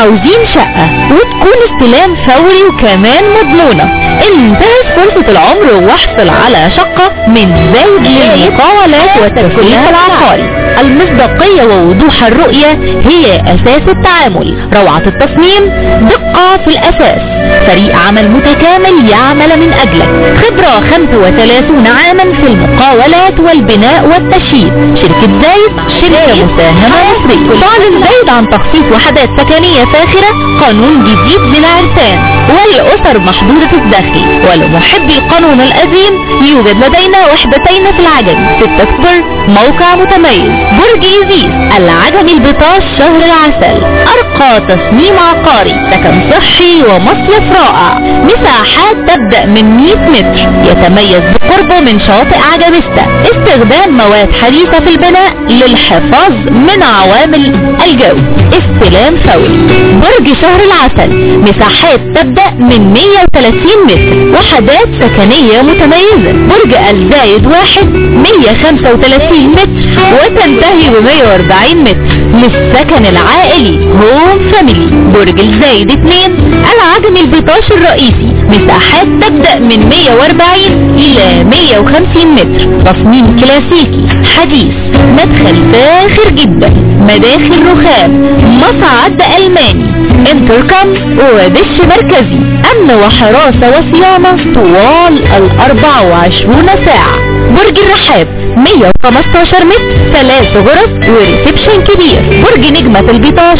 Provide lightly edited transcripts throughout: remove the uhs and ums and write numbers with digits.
توزيع شقة وتكون استلام فوري وكمان مضمونة. انتهز فرصة العمر واحصل على شقة من زايد للمقاولات والتسويق العقاري. المصداقية ووضوح الرؤية هي اساس التعامل، روعة التصميم، دقة في الاساس، فريق عمل متكامل يعمل من اجلك، خبرة 35 عاما في المقاولات والبناء والتشييد. شركة زايد شركة مساهمة مصرية. تعلن زايد عن تخصيص وحدات سكنية فاخرة، قانون جديد للعرسان والاسر محدودة الدخل. ولمحبي القانون القديم يوجد لدينا وحدتين في العجمي 6 اكتوبر، موقع متميز، برج إيزيس العجمي البطاش شهر العسل. ارقى تصميم عقاري، سكن صحي ومصيف رائع، مساحات تبدأ من 100 متر، يتميز بقربه من شاطئ عجميستا. استخدام مواد حديثة في البناء للحفاظ من عوامل الجو. استلام فوري. برج شهر العسل مساحات تبدأ من 130 متر، وحدات سكنية متميزة. برج الزايد 1 135 متر وتنتهي ب 140 متر للسكن العائلي هوم فاميلي. برج الزايد 2 العجمي البطاش الرئيسي مساحات تبدأ من 140 إلى 150 متر، تصميم كلاسيكي حديث، مدخل فاخر جدا، مداخل رخام، مصعد ألماني، انتركم ودش مركزي، امن وحراسة وصيانة طوال 24 ساعة. برج الرحاب 115 متر، 3 غرف وريسبشن كبير. برج نجمة البطاش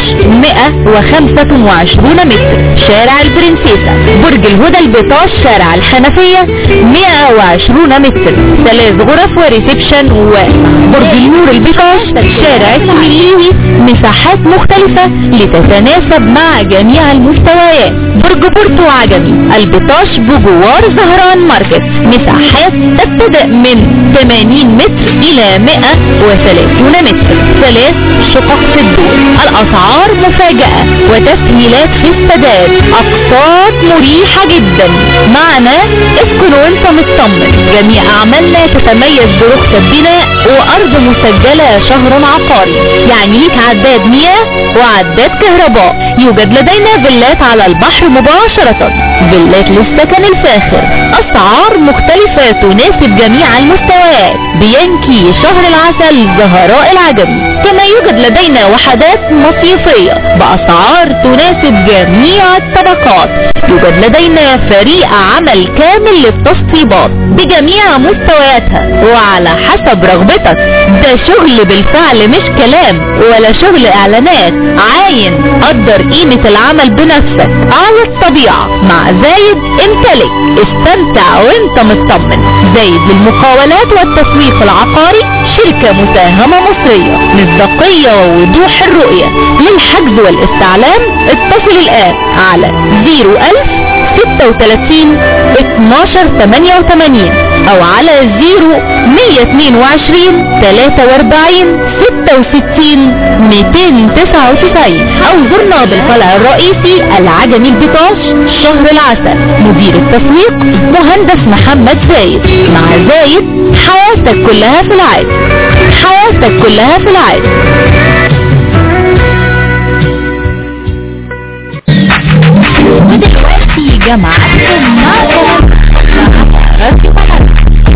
125 متر، شارع البرنسيسة. برج الهدى البطاش شارع الحنفية 120 متر، 3 غرف وريسبشن. وبرج النور البطاش شارع السميليوي مساحات مختلفة لتتناسب مع جميع المستويات. برج بورتو عجمي البطاش بجوار زهران ماركت مساحات تبتدأ من 80 متر إلى 130 متر، 3 شقق في الدور. الأسعار مفاجأة وتسهيلات في السداد، أقساط مريحة جدا. معنا اسكن وانت مطمن. جميع أعمالنا تتميز برخصة بناء وأرض مسجلة شهر عقاري، يعني ليك عداد مياه وعداد كهرباء. يوجد لدينا فيلات على البحر مباشرة، فيلات للسكن الفاخر، أسعار مختلفة تناسب جميع المستويات. بينكي شهر العسل زهراء العجمي. كما يوجد لدينا وحدات مصيفية بأسعار تناسب جميع الطبقات. يوجد لدينا فريق عمل كامل للتشطيبات بجميع مستوياتها وعلى حسب رغبتك. ده شغل بالفعل مش كلام ولا شغل اعلانات. عاين قدر قيمة العمل بنفسك على الطبيعة. مع زايد امتلك، استمتع وانت مطمن. زايد للمقاولات والتسويق العقاري، شركة مساهمة مصرية، مصداقية ووضوح الرؤية. للحجز والاستعلام اتصل الآن على 01000 36 12 88 او على 0122 43 66 299 او زرنا بالفرع الرئيسي العجمي البطاش شهر العسل. مدير التسويق مهندس محمد زايد. مع زايد حياتك كلها في العادي، حياتك كلها في العادي. ودلوقتي جماعتكم معكم راديو بلد.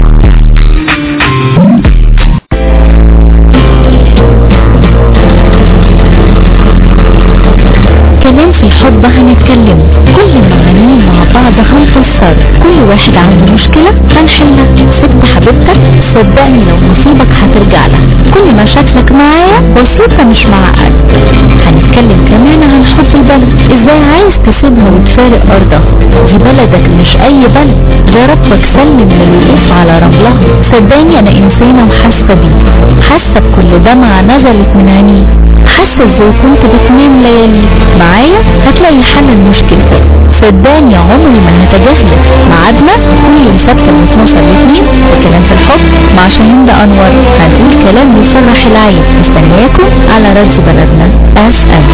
كمان في الحب هنتكلم، كل معانيه مع بعض هنفسر، كل واحد عنده مشكلة هنحلها. ست حبيبتك صدقني لو نصيبك هترجع لها. كل مشاكلك معايا بسيطة مش معقد. هنتكلم كمان عن حب البلد، ازاي عايز تسيبها وتفارق ارضها. دي بلدك مش اي بلد، ده ربك سلم للوقوف على رملها. صدقني انا انسانة وحاسة بيه، حاسة بكل دمعة نزلت من عينيه، حاسة ازاي كنت بتنام ليالي. معايا هتلاقي حل لمشكلتك. صدقني عمري ما هتجاهلك. ميعادنا كل يوم سبت من 12 ل 2 وكلام في الحب مع شاهين انور. هنقول كلام يفرح العين. مستنياكم على راديو بلدنا FM.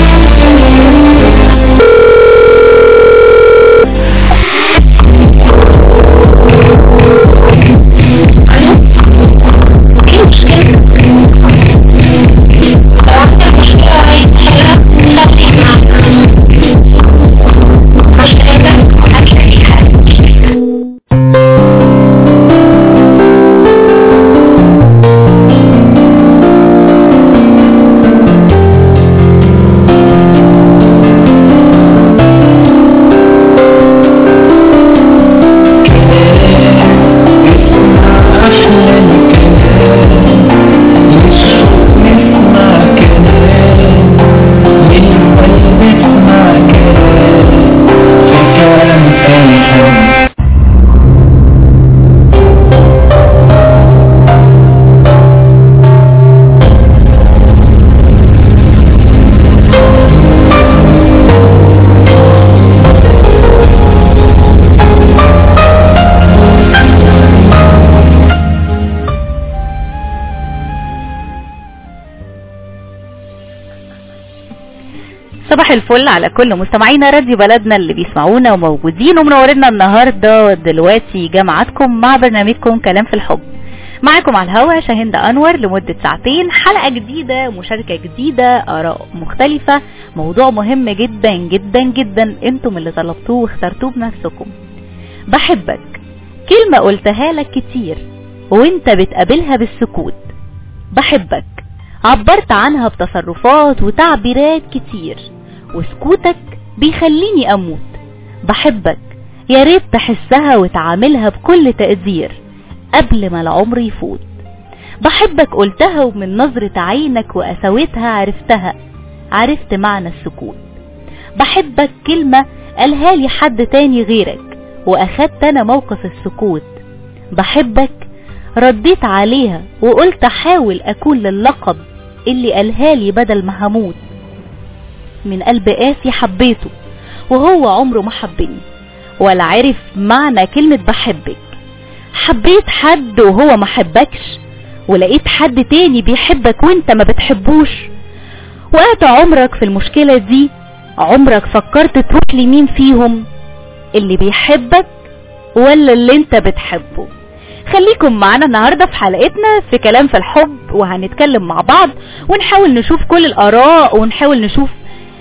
صباح الفل على كل مستمعينا راديو بلدنا اللي بيسمعونا وموجودين ومنورنا النهارده دلوقتي جماعتكم مع برنامجكم كلام في الحب. معاكم على الهوا شاهين أنور لمدة ساعتين، حلقة جديدة، مشاركة جديدة، آراء مختلفة، موضوع مهم جدا جدا جدا انتم اللي طلبتوه واخترتوه بنفسكم. بحبك كلمة قلتها لك كتير وانت بتقابلها بالسكوت. بحبك عبرت عنها بتصرفات وتعبيرات كتير وسكوتك بيخليني اموت. بحبك يا ريت تحسها وتعاملها بكل تقدير قبل ما العمر يفوت. بحبك قلتها ومن نظرة عينك وقساوتها عرفتها، عرفت معنى السكوت. بحبك كلمة قالها لي حد تاني غيرك واخدت انا موقف السكوت. بحبك رديت عليها وقلت احاول اكون للقب اللي قالها لي بدل ما هموت. من قلب قاسي حبيته وهو عمره ما حبني ولا عرف معنى كلمة بحبك. حبيت حد وهو ما حبكش ولقيت حد تاني بيحبك وانت ما بتحبوش. وقت عمرك في المشكلة دي عمرك فكرت تروح لمين فيهم، اللي بيحبك ولا اللي انت بتحبه؟ خليكم معنا النهاردة في حلقتنا في كلام في الحب، وهنتكلم مع بعض ونحاول نشوف كل الآراء ونحاول نشوف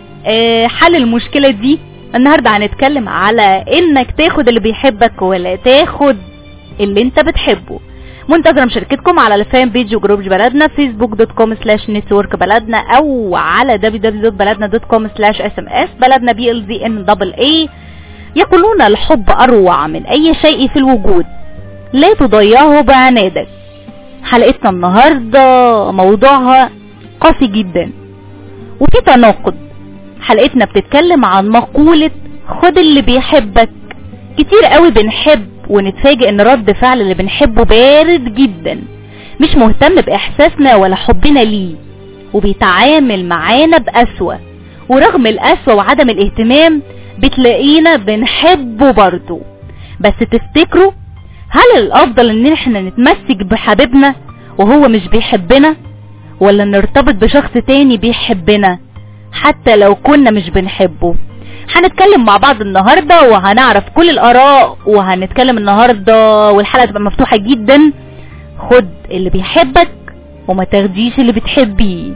حل المشكلة دي. النهاردة هنتكلم على انك تاخد اللي بيحبك ولا تاخد اللي انت بتحبه. منتظرة مشاركتكم على الفان بيج وجروب بلدنا facebook.com/network بلدنا او على www.baladna.com/sms بلدنا BLZNAA. يقولون الحب اروع من اي شيء في الوجود، لا تضيعه بعنادك. حلقتنا النهاردة موضوعها قاسي جدا وفي تناقض. حلقتنا بتتكلم عن مقولة خد اللي بيحبك. كتير قوي بنحب ونتفاجئ ان رد فعل اللي بنحبه بارد جدا، مش مهتم باحساسنا ولا حبنا ليه، وبيتعامل معانا بقسوة، ورغم القسوة وعدم الاهتمام بتلاقينا بنحبه برضو. بس تفتكروا هل الافضل ان احنا نتمسك بحبيبنا وهو مش بيحبنا، ولا نرتبط بشخص تاني بيحبنا حتى لو كنا مش بنحبه؟ هنتكلم مع بعض النهاردة وهنعرف كل الآراء، وهنتكلم النهاردة والحلقة تبقى مفتوحة جدا. خد اللي بيحبك وما تاخديش اللي بتحبيه.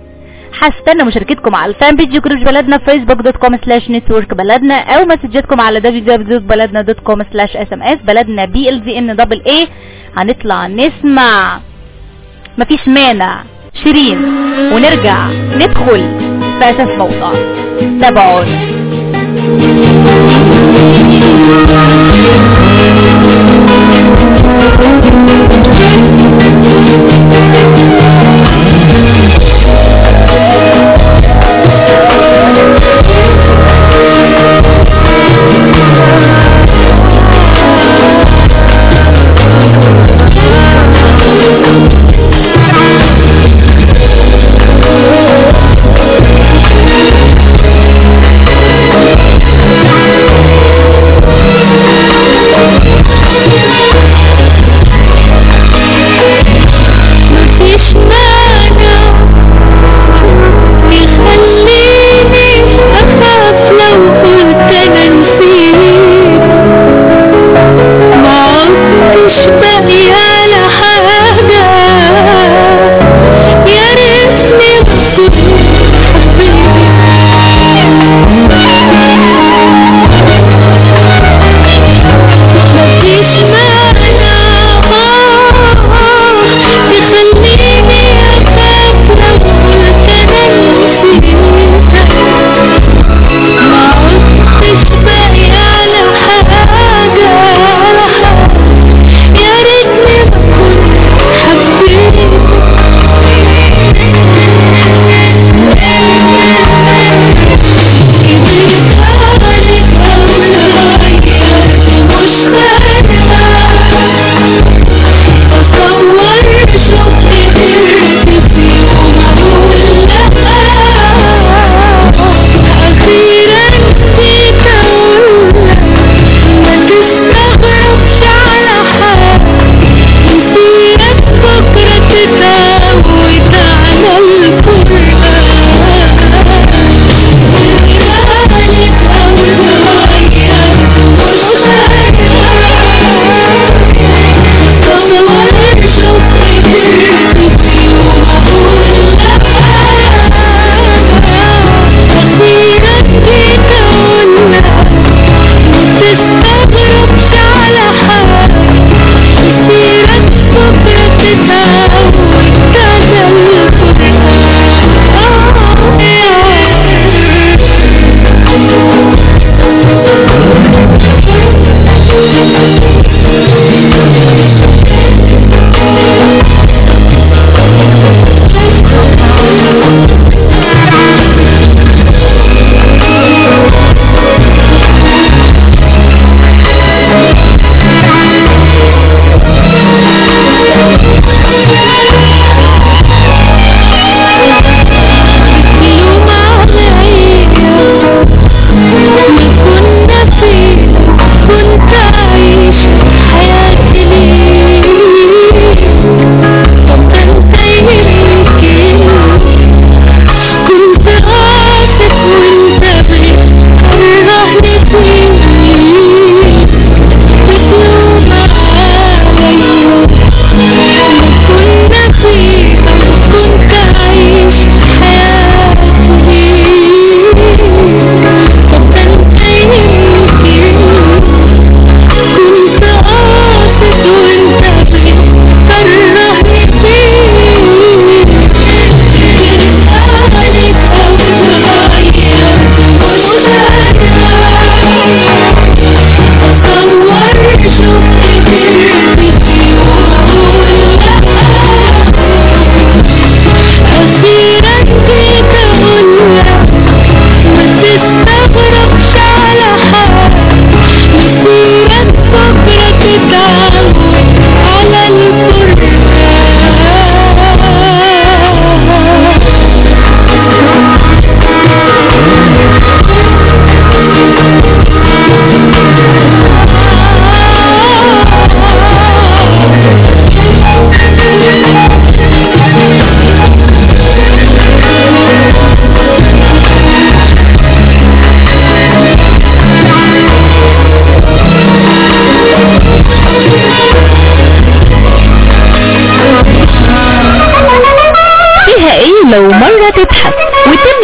هستنى مشاركتكم على الفان بيج جروب بلدنا facebook.com/network بلدنا او مسجاتكم على www.baladna.com/sms بلدنا BLZNAA. هنطلع نسمع مفيش مانع شيرين ونرجع ندخل في اساس موضوع. تابعونا.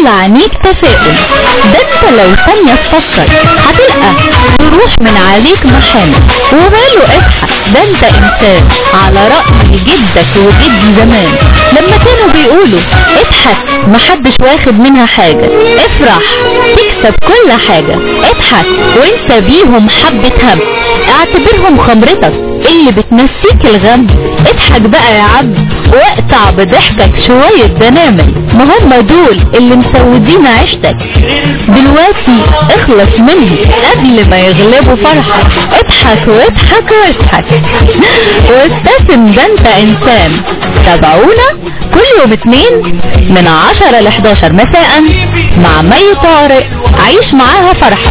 هيطلع عينيك تفاؤل. ده انت لو ثانية تفكر هتلقى تروح من عليك محامل. وماله اضحك، ده انت انسان على رأي جدك وجد زمان لما كانوا بيقولوا اضحك محدش واخد منها حاجة، افرح تكسب كل حاجة. اضحك وانت بيهم حبة هم، اعتبرهم خمرتك اللي بتنسيك الغم. اضحك بقى يا عم واقطع بضحكك شوية دنامل، ما هم دول اللي مسودين عيشتك. دلوقتي اخلص منهم قبل ما يغلبوا فرحك. اضحك واضحك واضحك وابتسم، ده انت انسان. تابعونا كل يوم 2 من 10 ل 11 مساء مع مي طارق، عيش معاها فرحة.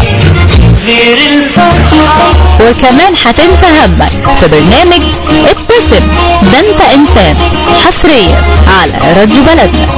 وكمان هتنسى همك في برنامج ابتسم ده انت انسان، حصريا على راديو بلدنا.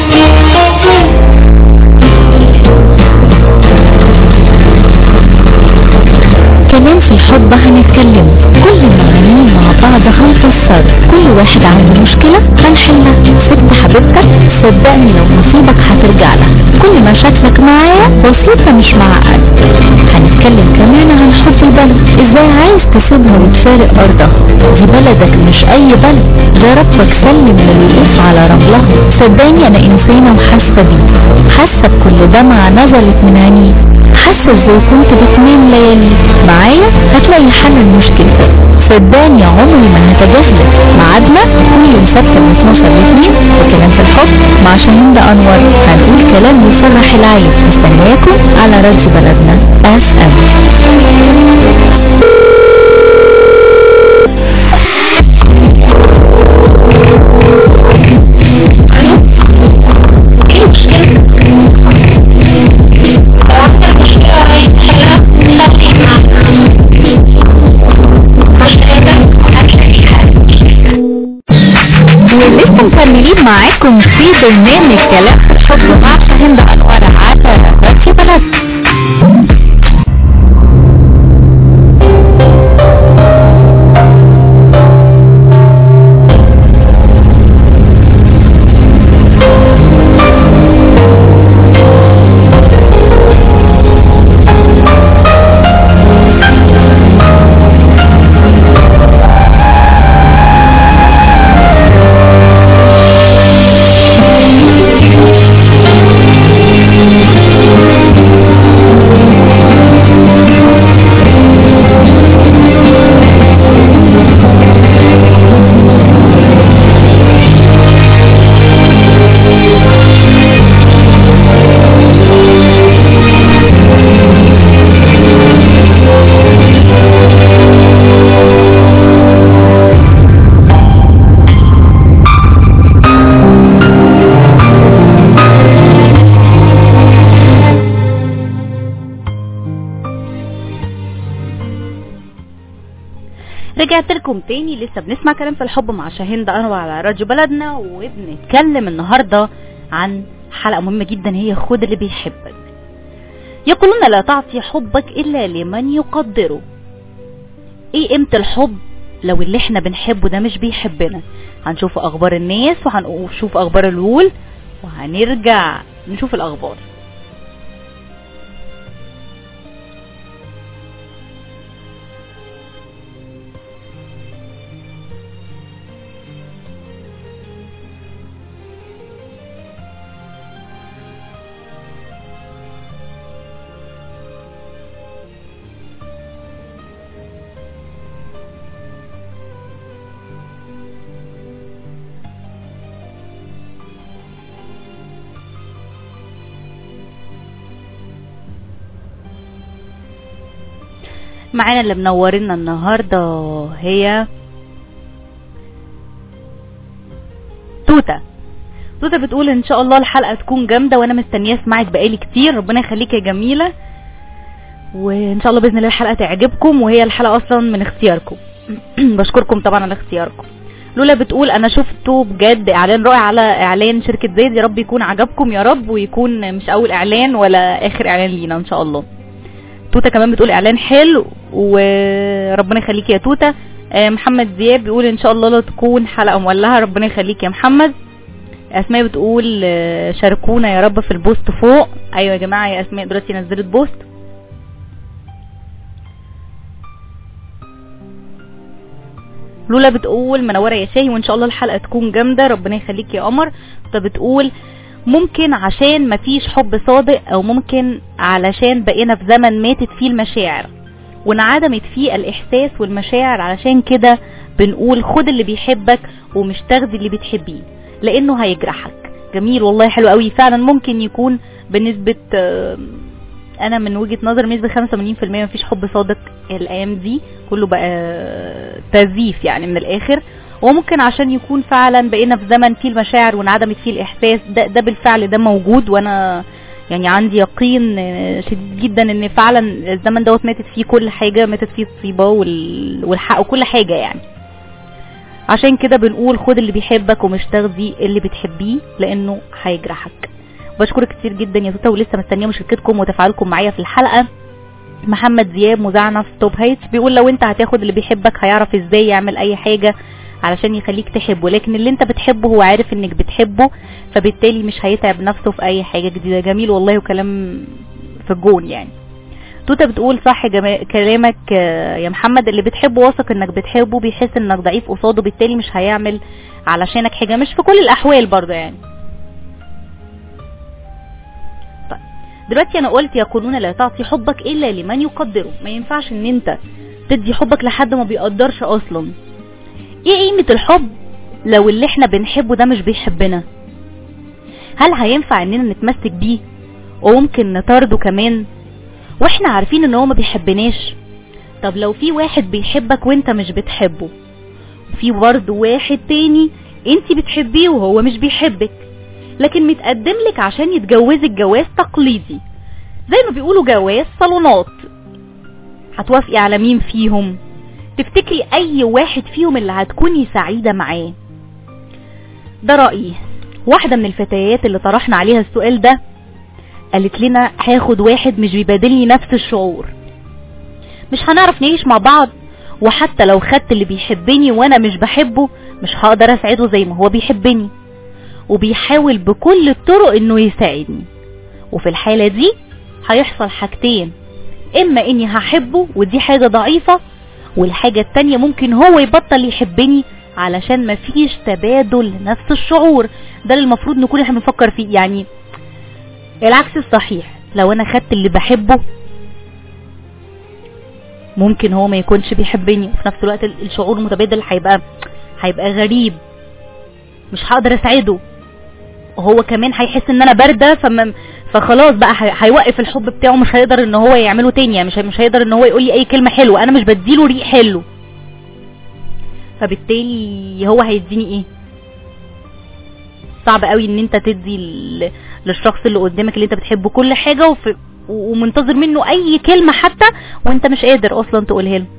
كمان في الحب هنتكلم، كل المعانين مع بعض هنفسر، كل واحد عنده مشكلة هنحلها. ست حبيبتك صدقني لو نصيبك هترجع لها، كل مشاكلك معايا بسيطة مش معقد. هنتكلم كمان عن حب البلد، ازاي عايز تسيبها وتفارق ارضها، دي بلدك مش اي بلد، ده ربك سلم للوقوف على رملها. صدقني انا انسانة وحاسة بيه، حاسة بكل دمعة نزلت من عينيه، حاسة ازاي كنت بتنام ليالي معايا هتلاقي حل لمشكلتك. صدقني عمري ما هتجاهلك. ميعادنا كل يوم سبت من 12 ل 2 وكلام في الحب مع شاهين انور، هنقول كلام يفرح العين. مستنياكم على راديو بلدنا FM. ولسه مكملين معاكم في برنامج كلام في الحب مع شاهين انور على راديو بلدنا. رجعت لكم تاني، لسه بنسمع كلام في الحب مع شاهين انور على راديو بلدنا، وبنتكلم النهاردة عن حلقة مهمة جدا، هي خد اللي بيحبك. يقولون لا تعطي حبك إلا لمن يقدره. ايه قيمة الحب لو اللي احنا بنحبه ده مش بيحبنا؟ هنشوف اخبار الناس وهنشوف اخبار الول وهنرجع نشوف الاخبار. معانا اللي منورنا النهاردة هي توتة. توتة بتقول ان شاء الله الحلقة تكون جامدة وانا مستنية اسمعك بقالي كتير، ربنا يخليك يا جميلة، وان شاء الله باذن الله الحلقة تعجبكم، وهي الحلقة اصلا من اختياركم. بشكركم طبعا على اختياركم. لولا بتقول انا شفته بجد اعلان رائع على اعلان شركة زيد، يا رب يكون عجبكم يا رب، ويكون مش اول اعلان ولا اخر اعلان لينا ان شاء الله. توتة كمان بتقول اعلان حلو وربنا يخليك يا توتة. محمد زياد بيقول ان شاء الله لا تكون حلقة مولعة، ربنا يخليك يا محمد. اسماء بتقول شاركونا يا رب في البوست فوق. ايوه يا جماعه يا اسماء دلوقتي نزلت بوست. لولا بتقول منوره يا شاهي وان شاء الله الحلقه تكون جامده، ربنا يخليك يا قمر. طب بتقول ممكن عشان مفيش حب صادق، او ممكن علشان بقينا في زمن ماتت فيه المشاعر وانعدمت فيه الاحساس والمشاعر، علشان كده بنقول خد اللي بيحبك ومش تاخدي اللي بتحبيه لانه هيجرحك. جميل والله حلو قوي. فعلا ممكن يكون بنسبة انا من وجهة نظر بنسبة 85% مفيش حب صادق الايام دي، كله بقى تزييف يعني من الاخر. وممكن عشان يكون فعلا بقينا في زمن فيه المشاعر وانعدمت فيه الاحساس، ده بالفعل ده موجود، وانا يعني عندي يقين شديد جدا ان فعلا الزمن دوت ماتت فيه كل حاجة، ماتت فيه الطيبة والحق وكل حاجة يعني. عشان كده بنقول خد اللي بيحبك ومش تاخدي اللي بتحبيه لانه هيجرحك. بشكرك كتير جدا يا توتا، ولسه مستنيه مشاركتكم وتفاعلكم معايا في الحلقه. محمد زياب مذيعنا في توب هايتس بيقول لو انت هتاخد اللي بيحبك هيعرف ازاي يعمل اي حاجه علشان يخليك تحبه، لكن اللي انت بتحبه هو عارف انك بتحبه، فبالتالي مش هيتعب نفسه في اي حاجه جديده. جميل والله وكلام في الجون يعني. توتا بتقول صح كلامك يا محمد، اللي بتحبه واثق انك بتحبه بيحس انك ضعيف قصاده، بالتالي مش هيعمل علشانك حاجه، مش في كل الاحوال برضه يعني. طيب دلوقتي انا قلت يقولون لا تعطي حبك الا لمن يقدره. ما ينفعش ان انت تدي حبك لحد ما بيقدرش اصلا. ايه قيمه الحب لو اللي احنا بنحبه ده مش بيحبنا؟ هل هينفع اننا نتمسك بيه وممكن نطارده كمان واحنا عارفين ان هو ما بيحبناش؟ طب لو في واحد بيحبك وانت مش بتحبه، وفي برضه واحد تاني انت بتحبيه وهو مش بيحبك، لكن متقدم لك عشان يتجوزك جواز تقليدي زي ما بيقولوا جواز صالونات، هتوافقي على مين فيهم؟ تفتكري اي واحد فيهم اللي هتكوني سعيدة معاه؟ ده رأيي. واحدة من الفتيات اللي طرحنا عليها السؤال ده قالت لنا هاخد واحد مش بيبادلني نفس الشعور، مش هنعرف نعيش مع بعض، وحتى لو خدت اللي بيحبني وانا مش بحبه مش هقدر اسعده زي ما هو بيحبني، وبيحاول بكل الطرق انه يساعدني. وفي الحالة دي هيحصل حاجتين، اما اني هحبه ودي حاجة ضعيفة، والحاجة التانية ممكن هو يبطل يحبني علشان مفيش تبادل نفس الشعور. ده اللي المفروض نكون احنا بنفكر فيه يعني. العكس الصحيح، لو انا خدت اللي بحبه ممكن هو ما يكونش بيحبني، وفي نفس الوقت الشعور المتبادل هيبقى غريب، مش هقدر اسعده، وهو كمان هيحس ان انا باردة، فخلاص بقى هيوقف الحب بتاعه، مش هيقدر ان هو يعمله تاني يعني، مش هيقدر ان هو يقول لي اي كلمة حلوة، انا مش بديله ريق حلو، فبالتالي هو هيديني ايه؟ صعب قوي ان انت تدي للشخص اللي قدامك اللي انت بتحبه كل حاجة ومنتظر منه اي كلمة حتى وانت مش قادر اصلا تقولها له.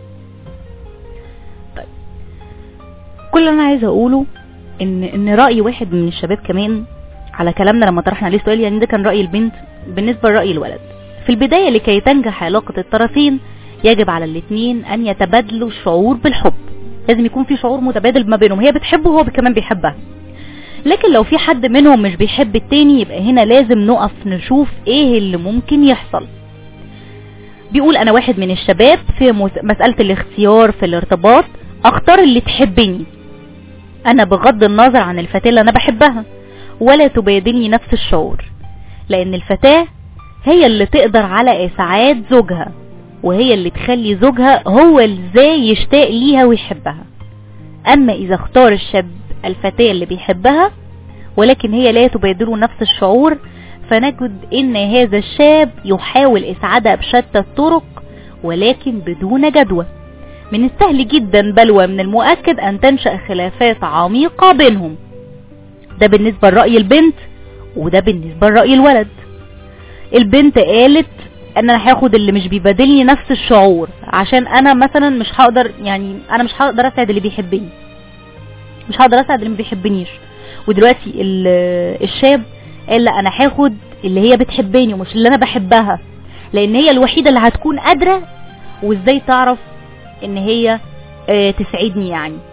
طيب كل اللي انا عايزة اقوله ان رأي واحد من الشباب كمان على كلامنا لما طرحنا عليه سؤال، يعني ده كان رأي البنت بالنسبة لرأي الولد. في البداية لكي تنجح علاقة الطرفين يجب على الاثنين ان يتبادلوا الشعور بالحب، لازم يكون في شعور متبادل ما بينهم، هي بتحبه وهو كمان بيحبها. لكن لو في حد منهم مش بيحب التاني يبقى هنا لازم نقف نشوف ايه اللي ممكن يحصل. بيقول انا واحد من الشباب في مسألة الاختيار في الارتباط اختار اللي تحبني انا بغض النظر عن الفتاة اللي انا بحبها، ولا تبادلني نفس الشعور، لان الفتاة هي اللي تقدر على اسعاد زوجها، وهي اللي تخلي زوجها هو ازاي يشتاق ليها ويحبها. اما اذا اختار الشاب الفتاة اللي بيحبها ولكن هي لا تبادله نفس الشعور، فنجد ان هذا الشاب يحاول اسعادها بشتى الطرق ولكن بدون جدوى. من السهل جدا بل ومن المؤكد ان تنشأ خلافات عميقة بينهم. ده بالنسبة لرأي البنت، وده بالنسبة لرأي الولد. البنت قالت ان انا هاخد اللي مش بيبادلني نفس الشعور عشان انا مثلا مش هقدر، يعني انا مش هقدر اسعد اللي بيحبني، مش هقدر اسعد اللي ما بيحبنيش. ودلوقتي الشاب قال لا انا هاخد اللي هي بتحبني ومش اللي انا بحبها، لان هي الوحيدة اللي هتكون قادرة وازاي تعرف ان هي تسعدني يعني.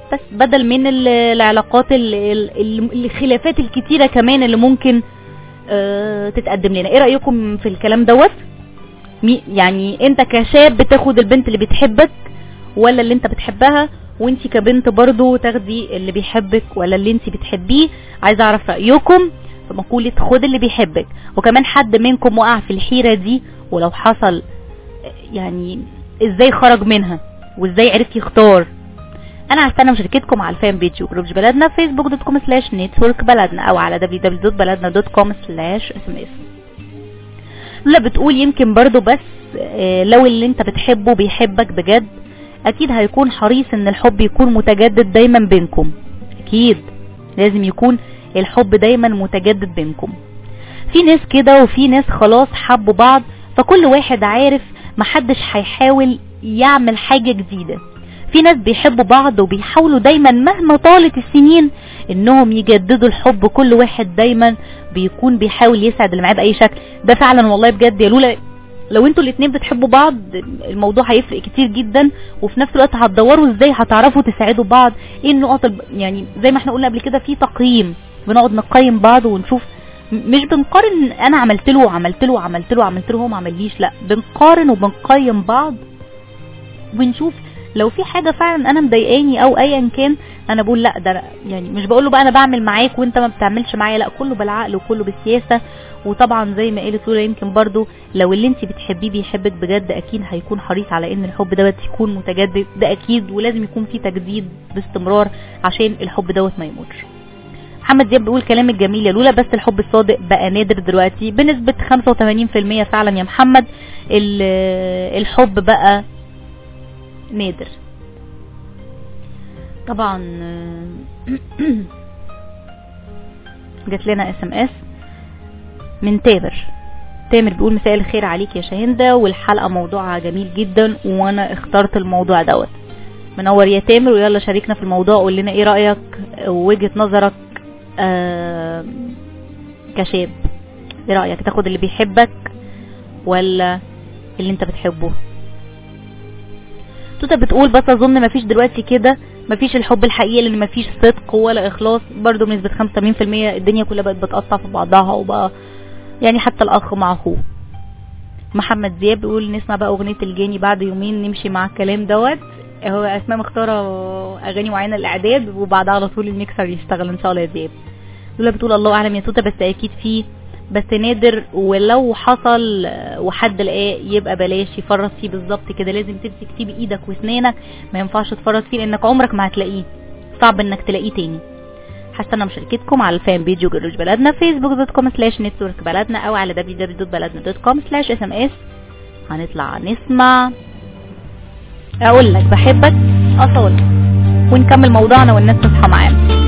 بس بدل من العلاقات الخلافات الكتيرة كمان اللي ممكن تتقدم لنا. ايه رأيكم في الكلام دوت؟ يعني انت كشاب بتاخد البنت اللي بتحبك ولا اللي انت بتحبها، وانتي كبنت برضو تاخدي اللي بيحبك ولا اللي انتي بتحبيه؟ عايزه اعرف رأيكم في مقولة خد اللي بيحبك. وكمان حد منكم وقع في الحيرة دي، ولو حصل يعني ازاي خرج منها وازاي عرف يختار؟ انا هستنى مشاركتكم على الفان بيج وجروب بلدنا facebook.com/network بلدنا او على www.baladna.com/sms. لا بتقول يمكن برضو بس لو اللي انت بتحبه بيحبك بجد اكيد هيكون حريص ان الحب يكون متجدد دايما بينكم. اكيد لازم يكون الحب دايما متجدد بينكم. في ناس كده وفي ناس خلاص حبوا بعض، فكل واحد عارف محدش هيحاول يعمل حاجة جديدة. في ناس بيحبوا بعض وبيحاولوا دايما مهما طالت السنين انهم يجددوا الحب. كل واحد دايما بيكون بيحاول يسعد اللي معاه باي شكل. ده فعلا والله بجد يا لولا لو انتوا الاتنين بتحبوا بعض الموضوع هيفرق كتير جدا، وفي نفس الوقت هتدوروا ازاي هتعرفوا تساعدوا بعض. ايه النقط يعني زي ما احنا قلنا قبل كده في تقييم، بنقعد نقيم بعض ونشوف، مش بنقارن انا عملت له وعملت له وعملت له وعملت له هو ما عمليش، لا بنقارن وبنقيم بعض ونشوف لو في حاجة فعلا انا مضايقاني او ايا كان انا بقول لا ده يعني مش بقول له بقى انا بعمل معاك وانت ما بتعملش معايا، لا كله بالعقل وكله بالسياسة. وطبعا زي ما قالت لولا يمكن برضو لو اللي انت بتحبيه بيحبك بجد اكيد هيكون حريص على ان الحب دوت يكون متجدد، ده اكيد، ولازم يكون في تجديد باستمرار عشان الحب دوت ما يموتش. محمد دياب بيقول كلام الجميل يا لولا بس الحب الصادق بقى نادر دلوقتي بنسبة 85% فعلا يا محمد. الحب بقى نادر طبعا. جات لنا SMS من تامر بيقول مساء الخير عليك يا شاهندة، والحلقة موضوعها جميل جدا وانا اخترت الموضوع دوت. منور يا تامر، ويلا شاركنا في الموضوع، قول لنا ايه رأيك ووجهة نظرك كشاب. ايه رأيك تاخد اللي بيحبك ولا اللي انت بتحبه؟ توتا بتقول بس اظن مفيش دلوقتي كده، مفيش الحب الحقيقي لان مفيش صدق ولا اخلاص. برضو بنسبة 85% الدنيا كلها بقت بتقطع في بعضها، وبقى يعني حتى الاخ مع اخوه. محمد دياب بيقول نسمع بقى اغنية الجاني بعد يومين نمشي مع الكلام دوت. هو اسماء مختارة اغاني معينة الاعداد وبعدها على طول الميكسر يشتغل ان شاء الله يا دياب. دولا بتقول الله اعلم يا توتا بس اكيد فيه بس نادر، ولو حصل وحد لقاه يبقى بلاش يفرط فيه. بالظبط كده، لازم تمسك فيه بايدك واسنانك، ما ينفعش تفرط فيه لانك عمرك ما هتلاقيه، صعب انك تلاقيه تاني. هستنى مشاركتكم على الفان بيج وجروب بلدنا facebook.com/network بلدنا او على www.baladna.com/sms. هنطلع نسمع اقول لك بحبك اصلا ونكمل موضوعنا والناس تصحى معانا.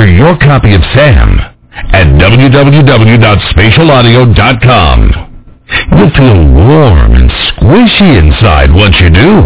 Order your copy of Sam at www.spatialaudio.com. You'll feel warm and squishy inside once you do.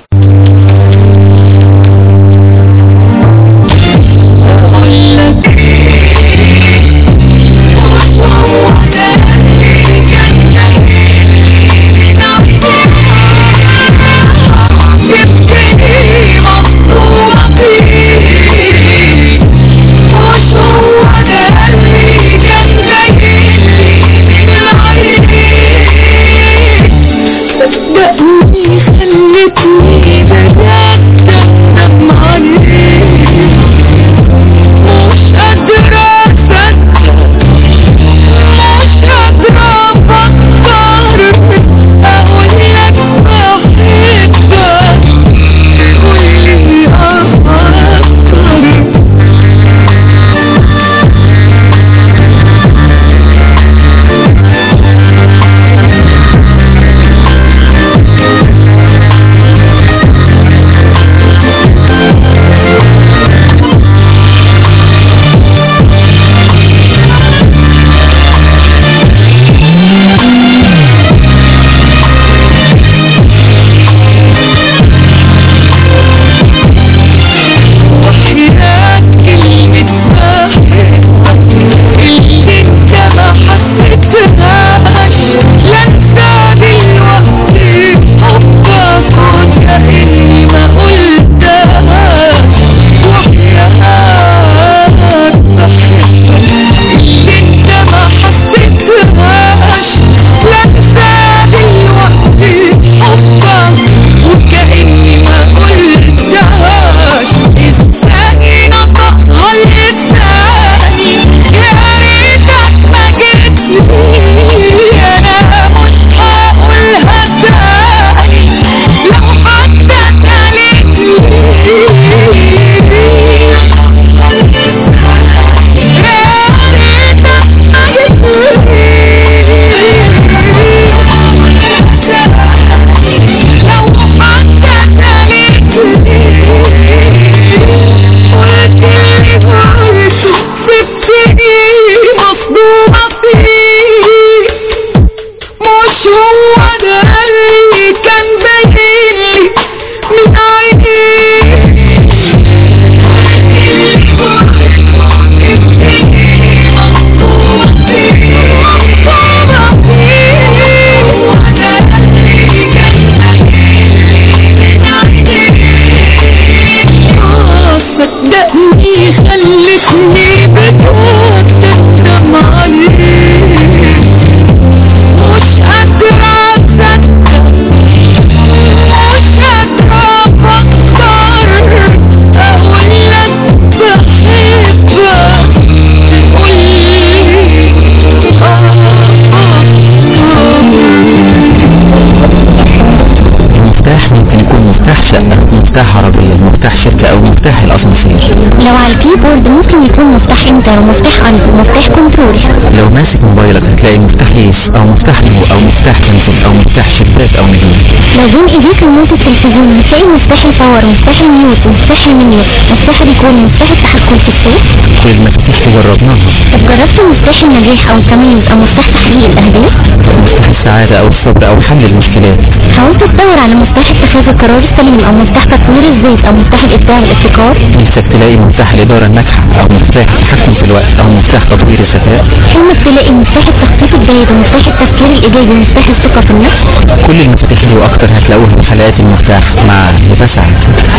لو على الكيبورد ممكن يكون مفتاح انتر ومفتاح انتر ومفتاح كنترول. لو ماسك موبايلك هتلاقي مفتاح ليس او مفتاح ريمو او مفتاح كنترول او مفتاح شباك او نجوم. لو بين ايديك ريموت التلفزيون هتلاقي مفتاح الباور ومفتاح الميوت ومفتاح المنيو ومفتاح الريكول ومفتاح التحكم في الصوت. كل المفاتيح جربناها. طب جربت مفتاح النجاح او التميز او مفتاح تحقيق الاهداف؟ مفتاح السعادة او الصبر او حل المشكلات. حاولت تدور على مفتاح اتخاذ القرار السليم او مفتاح تطوير الذات او مفتاح الابداع والابتكار؟ نفسك تلاقي مفتاح الادارة الناجحة او مفتاح التحكم في الوقت او مفتاح تطوير الذكاء؟ حلمك تلاقي مفتاح التخطيط الجيد ومفتاح التفكير الايجابي ومفتاح الثقة في النفس؟ كل المفاتيح دي واكتر هتلاقوها في حلقات المفتاح مع هبة سعد.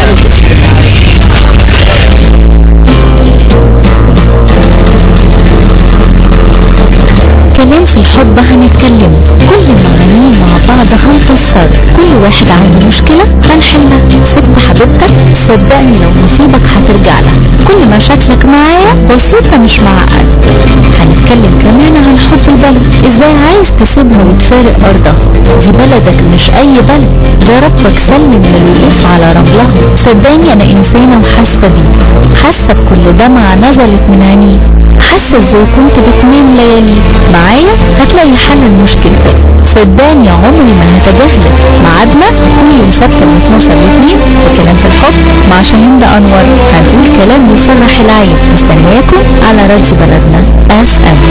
كمان في الحب هنتكلم، كل المعانين مع بعض هنفسر، كل واحد عنده مشكلة هنحلها. ست حبيبتك صدقني لو نصيبك هترجع لك، كل مشاكلك معايا بسيطة مش معقد. هنتكلم كمان عن حب البلد، ازاي عايز تسيبها وتفارق ارضها، دي بلدك مش اي بلد، ده ربك سلم للوقوف على رملها. صدقني انا انسانة وحاسة بيه، حاسة بكل دمعة نزلت من عينيه، حاسة ازاي كنت بتنام ليالي معايا هتلاقي حل المشكلة. صدقني عمري ما هتجاهلك. ميعادنا كل يوم سبت من 12 ل 2 في كلام في الحب مع شاهين أنور. هنقول كلام يفرح العين. مستنياكم على راديو بلدنا FM.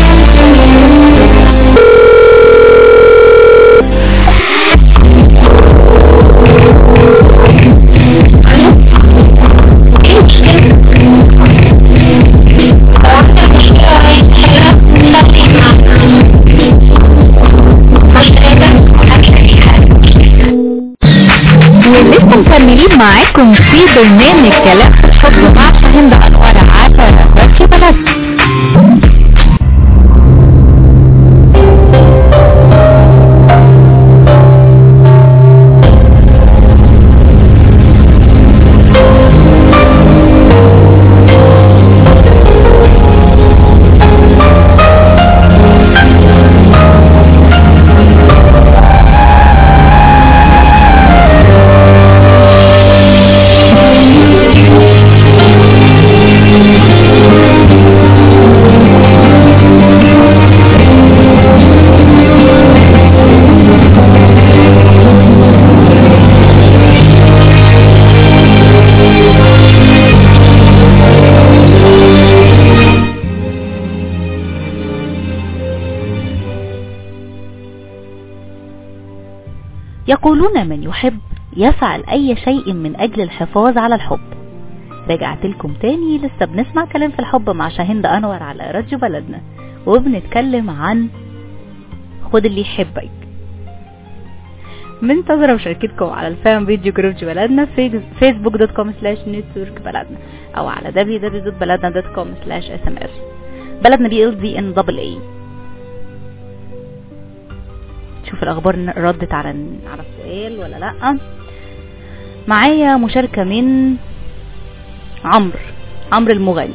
ولسه مكملين معاكم في برنامج كلام في الحب مع شاهين أنور على راديو بلدنا. يقولون من يحب يفعل أي شيء من أجل الحفاظ على الحب. رجعت لكم تاني، لسه بنسمع كلام في الحب مع شاهين أنور على راديو بلدنا، وبنتكلم عن خد اللي يحبك. منتظرة مشاركتكم على الفان فيديو جروب بلدنا في facebook.com/network بلدنا أو على www.baladna.com/sms. بلدنا BLDNAA. شوف الأخبار ردت على السؤال ولا لأ. معايا مشاركة من عمرو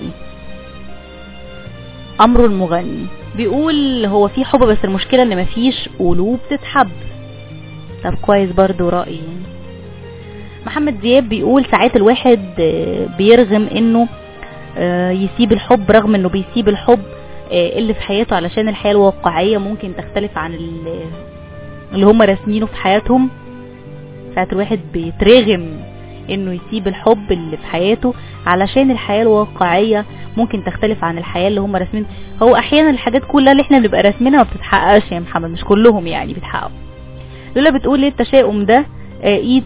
المغني بيقول هو في حب بس المشكلة ان مفيش قلوب تتحب. طب كويس برضو رأيي. محمد دياب بيقول ساعات الواحد بيرغم انه يسيب الحب رغم انه بيسيب الحب اللي في حياته علشان الحياة الواقعية ممكن تختلف عن اللي هم راسمينه في حياتهم. ساعات الواحد بيترغم انه يسيب الحب اللي في حياته علشان الحياة الواقعية ممكن تختلف عن الحياة اللي هم راسمين. هو احيانا الحاجات كلها اللي احنا بنبقى راسمينها ما بتتحققش يا محمد، مش كلهم يعني بيتحققوا. لولا بتقول ليه التشاؤم ده ايد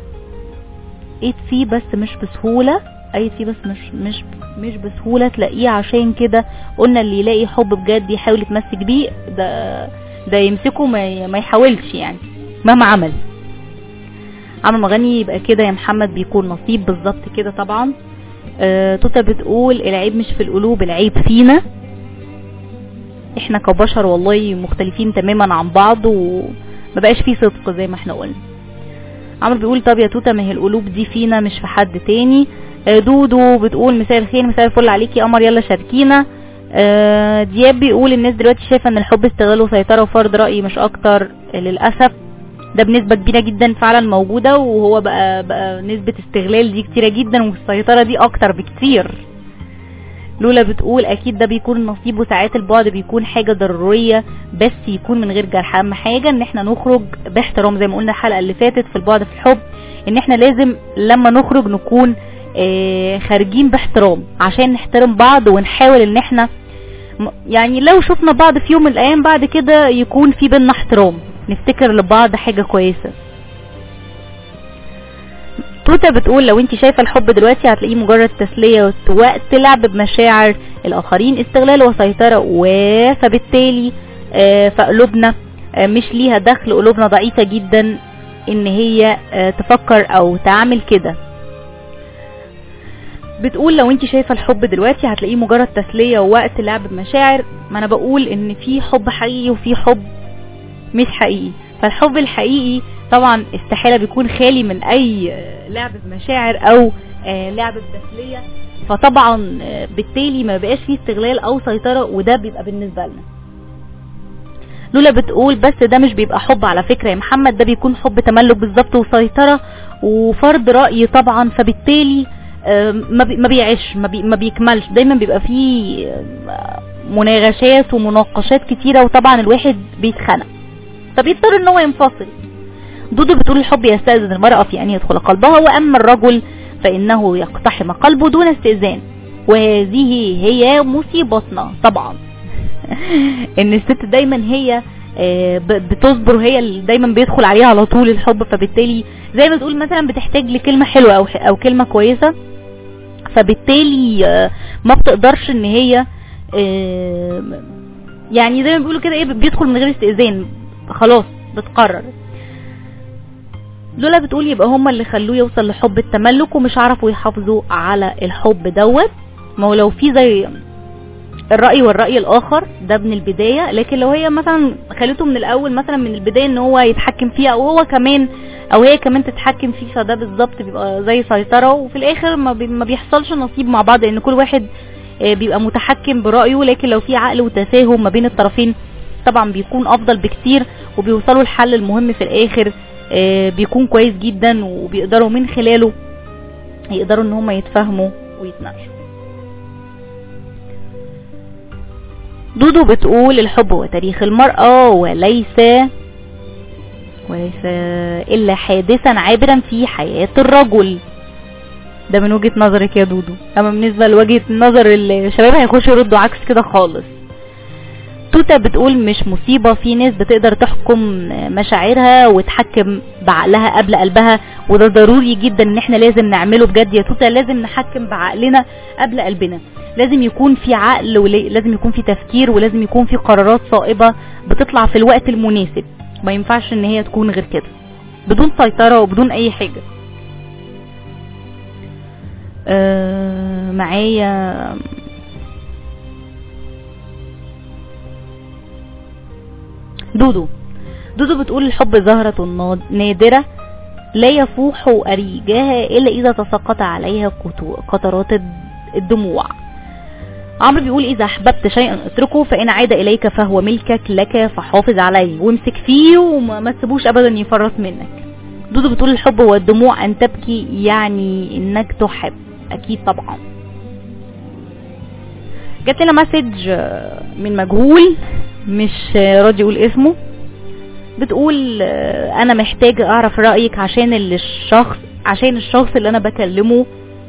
فيه بس مش بسهولة، ايد فيه بس مش بسهولة تلاقيه. عشان كده قلنا اللي يلاقي حب بجد يحاول يتمسك بيه، ده يمسكه ما يحاولش يعني مهما عمل. مغني يبقى كده يا محمد بيكون نصيب بالظبط كده طبعا. توتا بتقول العيب مش في القلوب، العيب فينا احنا كبشر والله مختلفين تماما عن بعض وما بقاش فيه صدق زي ما احنا قلنا. عمرو بيقول طب يا توتا ما هي القلوب دي فينا مش في حد تاني. دودو بتقول مساء الخير، مساء الفل عليكي قمر يلا شاركينا. دياب بيقول الناس دلوقتي شايفه ان الحب استغلال وسيطره وفرض راي مش اكتر. للاسف ده بنسبه كبيره جدا فعلا موجوده، وهو بقى نسبه استغلال دي كتيره جدا والسيطره دي اكتر بكتير. لولا بتقول اكيد ده بيكون نصيب وساعات البعد بيكون حاجه ضروريه بس يكون من غير جرح. اهم حاجه ان احنا نخرج باحترام زي ما قلنا الحلقه اللي فاتت في البعد في الحب، ان احنا لازم لما نخرج نكون خارجين باحترام عشان نحترم بعض ونحاول ان احنا يعني لو شفنا بعض في يوم من الايام بعد كده يكون في بيننا احترام، نفتكر لبعض حاجة كويسة. توتا بتقول لو انت شايفة الحب دلوقتي هتلاقيه مجرد تسلية وقت لعب بمشاعر الاخرين، استغلال وسيطرة، فبالتالي فقلوبنا مش ليها دخل، قلوبنا ضعيفة جدا ان هي تفكر او تعمل كده. بتقول لو انت شايفة الحب دلوقتي هتلاقيه مجرد تسلية ووقت لعب بمشاعر. ما انا بقول ان في حب حقيقي وفي حب مش حقيقي. فالحب الحقيقي طبعا استحالة بيكون خالي من اي لعب بمشاعر او لعب بتسلية، فطبعا بالتالي ما بقاش فيه استغلال او سيطرة، وده بيبقى بالنسبة لنا. لولا بتقول بس ده مش بيبقى حب على فكرة يا محمد، ده بيكون حب تملك بالظبط وسيطرة وفرض رأي طبعا، فبالتالي ما بيعيش ما بيكملش، دايما بيبقى فيه مناغشات ومناقشات كتيرة وطبعا الواحد بيتخنق. فبيضطر ان هو ينفصل. دودو بتقول الحب يستأذن المرأة في ان يدخل قلبها، واما الرجل فانه يقتحم قلبه دون استئذان، وهذه هي مصيبتنا طبعا. ان الست دايما هي بتصبر، وهي اللي دايما بيدخل عليها على طول الحب، فبالتالي زي ما تقول مثلا بتحتاج لكلمة حلوة او كلمة كويسة، فبالتالي ما بتقدرش ان هي يعني زي ما بيقولوا كده ايه، بيدخل من غير استئذان، خلاص بتقرر. لولا بتقول يبقى هما اللي خلوه يوصل لحب التملك ومش عرفوا يحافظوا على الحب دوت. ما هو لو في زي الرأي والرأي الآخر ده من البداية، لكن لو هي مثلا خلته من الأول مثلا من البداية ان هو يتحكم فيها او هو كمان او هي كمان تتحكم فيه، فده بالظبط بيبقى زي سيطرة، وفي الآخر ما بيحصلش نصيب مع بعض، لان كل واحد بيبقى متحكم برأيه. لكن لو في عقل وتفاهم ما بين الطرفين طبعا بيكون أفضل بكتير، وبيوصلوا الحل المهم في الآخر بيكون كويس جدا، وبيقدروا من خلاله يقدروا ان هم يتفاهموا ويتناقشوا. دودو بتقول الحب هو تاريخ المرأة وليس إلا حادثا عابرا في حياة الرجل. ده من وجهة نظرك يا دودو، اما بالنسبة لوجهة نظر الشباب هيخشوا يردوا عكس كده خالص. توتا بتقول مش مصيبة، في ناس بتقدر تحكم مشاعرها وتحكم بعقلها قبل قلبها، وده ضروري جدا ان احنا لازم نعمله بجد يا توتا. لازم نحكم بعقلنا قبل قلبنا، لازم يكون في عقل ولازم يكون في تفكير، ولازم يكون في قرارات صائبة بتطلع في الوقت المناسب. ما ينفعش ان هي تكون غير كده بدون سيطرة وبدون اي حاجة. معايا دودو بتقول الحب زهرة نادرة لا يفوح أريجها إلا إذا تساقط عليها قطرات الدموع. عمرو بيقول إذا أحببت شيئا اتركه، فإن عاد إليك فهو ملكك لك فحافظ عليه وامسك فيه وما تسيبوش أبدا يفرط منك. دودو بتقول الحب هو الدموع أن تبكي، يعني إنك تحب. أكيد طبعا. جات لنا مسج من مجهول مش راضي يقول اسمه، بتقول انا محتاج اعرف رأيك عشان الشخص اللي انا بكلمه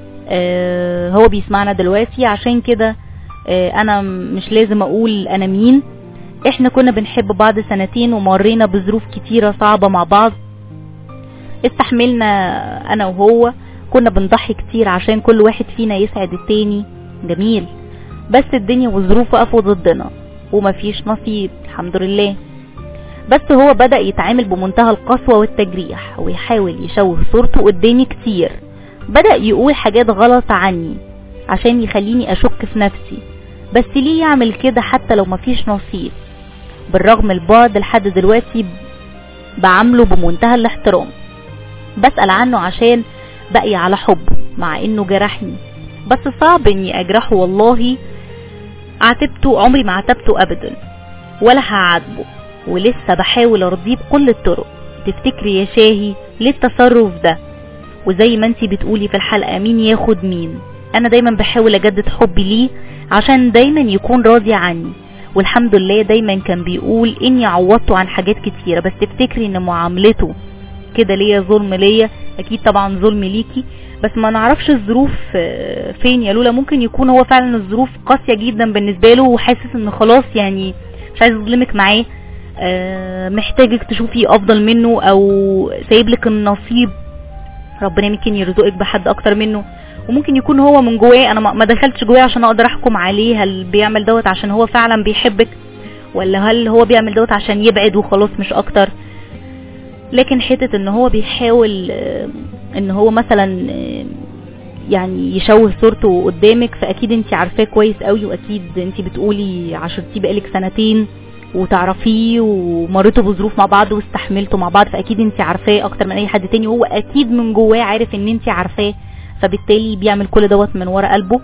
هو بيسمعنا دلوقتي، عشان كده انا مش لازم اقول انا مين. احنا كنا بنحب بعض 2 سنين ومرينا بظروف كتيرة صعبة مع بعض، استحملنا انا وهو، كنا بنضحي كتير عشان كل واحد فينا يسعد التاني. جميل، بس الدنيا والظروف وقفوا ضدنا ومفيش نصيب الحمد لله. بس هو بدأ يتعامل بمنتهى القسوة والتجريح ويحاول يشوه صورته قدامي كتير، بدأ يقول حاجات غلط عني عشان يخليني اشك في نفسي. بس ليه يعمل كده حتى لو مفيش نصيب؟ بالرغم البعد لحد دلوقتي بعمله بمنتهى الاحترام، بسأل عنه عشان بقي على حبه مع انه جرحني، بس صعب اني اجرحه. والله عاتبته، عمري ما عاتبته ابدا ولا هعاتبه، ولسه بحاول ارضيه بكل الطرق. تفتكري يا شاهي ليه التصرف ده؟ وزي ما انتي بتقولي في الحلقة مين ياخد مين، انا دايما بحاول اجدد حبي ليه عشان دايما يكون راضي عني، والحمد لله دايما كان بيقول اني عوضته عن حاجات كتيرة. بس تفتكري ان معاملته كده ليا ظلم ليا؟ اكيد طبعا ظلم ليكي، بس ما نعرفش الظروف فين يا لولا. ممكن يكون هو فعلا الظروف قاسية جدا بالنسبة له وحاسس ان خلاص يعني مش عايز اظلمك معاه، محتاجك تشوفي افضل منه او سايبلك النصيب، ربنا يمكن يرزقك بحد اكتر منه. وممكن يكون هو من جواه، انا ما دخلتش جواه عشان اقدر احكم عليه هل بيعمل دوت عشان هو فعلا بيحبك ولا هل هو بيعمل دوت عشان يبعد وخلاص مش اكتر. لكن حتة ان هو بيحاول ان هو مثلا يعني يشوه صورته قدامك، فاكيد انت عارفاه كويس قوي، واكيد انت بتقولي عشرتيه بقالك 2 سنين وتعرفيه ومريتوا بظروف مع بعض واستحملتوا مع بعض، فاكيد انت عارفاه اكتر من اي حد تاني، وهو اكيد من جواه عارف ان انت عارفاه، فبالتالي بيعمل كل دوت من ورا قلبه.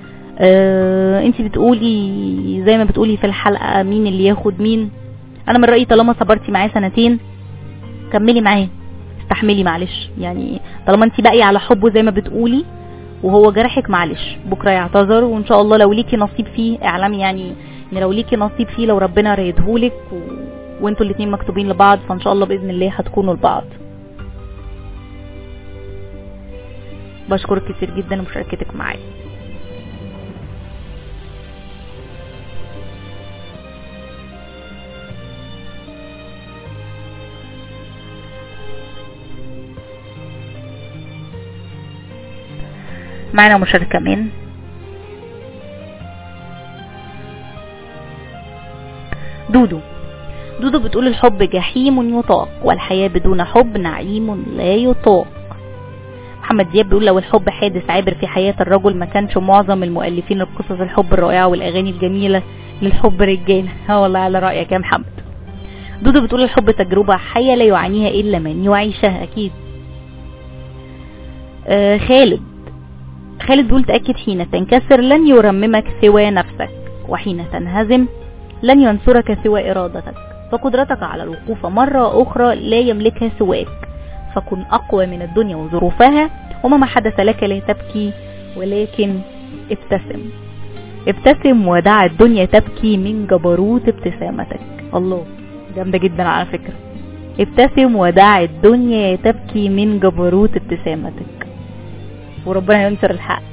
انت بتقولي زي ما بتقولي في الحلقة مين اللي ياخد مين. انا من رأيي طالما صبرتي معاه 2 سنين كملي معاه، استحملي، معلش يعني طالما انت باقي على حبه زي ما بتقولي وهو جرحك، معلش بكرة يعتذر، وان شاء الله لو ليكي نصيب فيه اعلمي يعني ان لو ليكي نصيب فيه لو ربنا رايدهولك وانتوا الاتنين مكتوبين لبعض، فان شاء الله باذن الله هتكونوا لبعض. بشكرك كتير جدا لمشاركتك معايا. معنا مشاركة كمان. دودو بتقول الحب جحيم يطاق والحياة بدون حب نعيم لا يطاق. محمد دياب بيقول لو الحب حادث عابر في حياة الرجل ما كانش معظم المؤلفين لقصص الحب الرائعة والأغاني الجميلة للحب رجالة. والله على رأيك يا محمد. دودو بتقول الحب تجربة حية لا يعانيها إلا من يعيشها. أكيد. خالد بيقول تأكد حين تنكسر لن يرممك سوى نفسك، وحين تنهزم لن ينصرك سوى إرادتك، فقدرتك على الوقوف مرة أخرى لا يملكها سواك، فكن أقوى من الدنيا وظروفها، وما حدث لك لا تبكي ولكن ابتسم ودع الدنيا تبكي من جبروت ابتسامتك. الله، جامدة جدا على فكرة. ابتسم ودع الدنيا تبكي من جبروت ابتسامتك، وربنا ينصر الحق.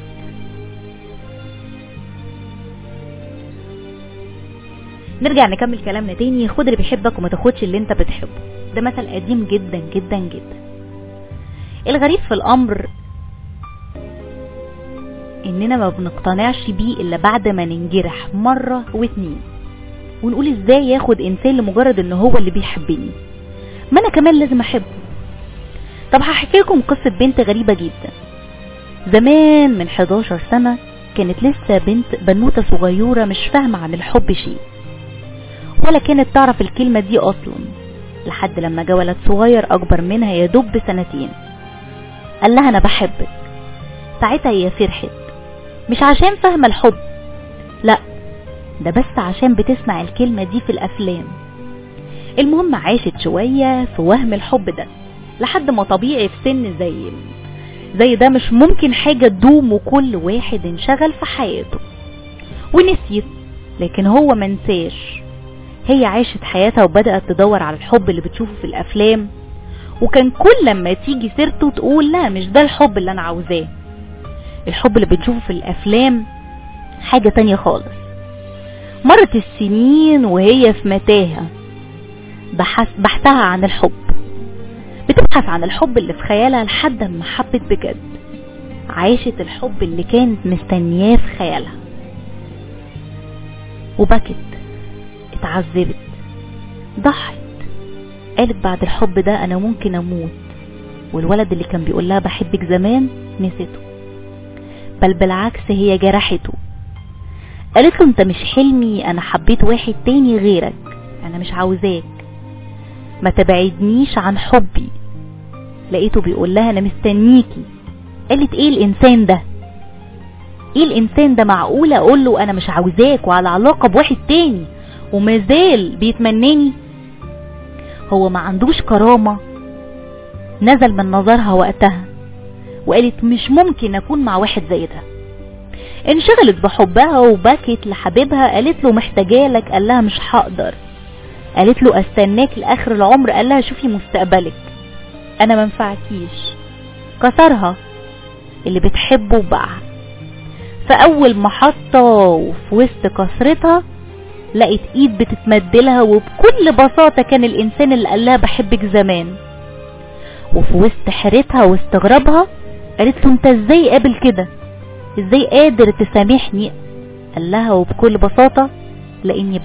نرجع نكمل كلامنا تاني. خد اللي بيحبك وما تاخدش اللي انت بتحبه. ده مثل قديم جدا جدا جدا. الغريب في الامر اننا ما بنقتنعش بيه الا بعد ما ننجرح مرة واتنين، ونقول ازاي ياخد انسان لمجرد ان هو اللي بيحبني، ما انا كمان لازم احبه. طب هحكي لكم قصة بنت غريبة جدا. زمان من 11 سنة كانت لسه بنوتة صغيرة مش فاهمة عن الحب شيء، ولا كانت تعرف الكلمة دي اصلا، لحد لما جه ولد صغير اكبر منها يدب 2 سنين قال لها انا بحبك. ساعتها هي فرحت، مش عشان فاهمة الحب، لا، ده بس عشان بتسمع الكلمة دي في الافلام. المهم عاشت شوية في وهم الحب ده، لحد ما طبيعي في سن زي ده مش ممكن حاجة تدوم، وكل واحد انشغل في حياته ونسيت. لكن هو منساش، هي عاشت حياتها وبدأت تدور على الحب اللي بتشوفه في الافلام، وكان كل لما تيجي سيرته تقول لا مش ده الحب اللي انا عاوزاه، الحب اللي بنشوفه في الافلام حاجة تانية خالص. مرت السنين وهي في متاهة بحثها عن الحب، بتبحث عن الحب اللي في خيالها لحد ما حبت بجد، عاشت الحب اللي كانت مستنياه في خيالها، وبكت، اتعذبت، ضحت، قالت بعد الحب ده انا ممكن اموت. والولد اللي كان بيقول لها بحبك زمان نسيته، بل بالعكس هي جرحته. قالت له انت مش حلمي، انا حبيت واحد تاني غيرك، انا مش عاوزاك، ما تبعدنيش عن حبي. لقيته بيقول لها انا مستنيكي. قالت ايه الانسان ده، ايه الانسان ده، معقولة اقول له انا مش عاوزاك وعلى علاقة بواحد تاني ومازال بيتمناني؟ هو ما عندوش كرامة؟ نزل من نظرها وقتها وقالت مش ممكن اكون مع واحد زي ده. انشغلت بحبها وبكت لحبيبها، قالت له محتاجالك، قال لها مش هقدر. قالت له استناك لاخر العمر، قال لها شوفي مستقبلك، انا منفعكيش. كسرها اللي بتحبه وباعها. فاول محطة وفي وسط كسرتها لقيت ايد بتتمدلها، وبكل بساطة كان الانسان اللي قال لها بحبك زمان. وفي وسط حيرتها واستغرابها قالت له انت ازاي قابل كده، ازاي قادر تسامحني؟ قال لها وبكل بساطة لاني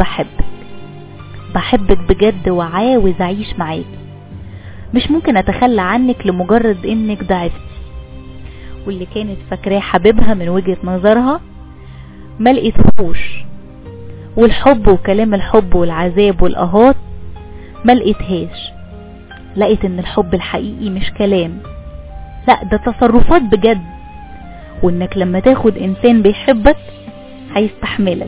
بحبك بجد وعاوز اعيش معاك، مش ممكن اتخلى عنك لمجرد انك ضعفتي. واللي كانت فاكراه حبيبها من وجهة نظرها ما لقيتهوش، والحب وكلام الحب والعذاب والاهات ما لقيتهاش. لقيت ان الحب الحقيقي مش كلام، لا ده تصرفات بجد، وانك لما تاخد انسان بيحبك هيستحملك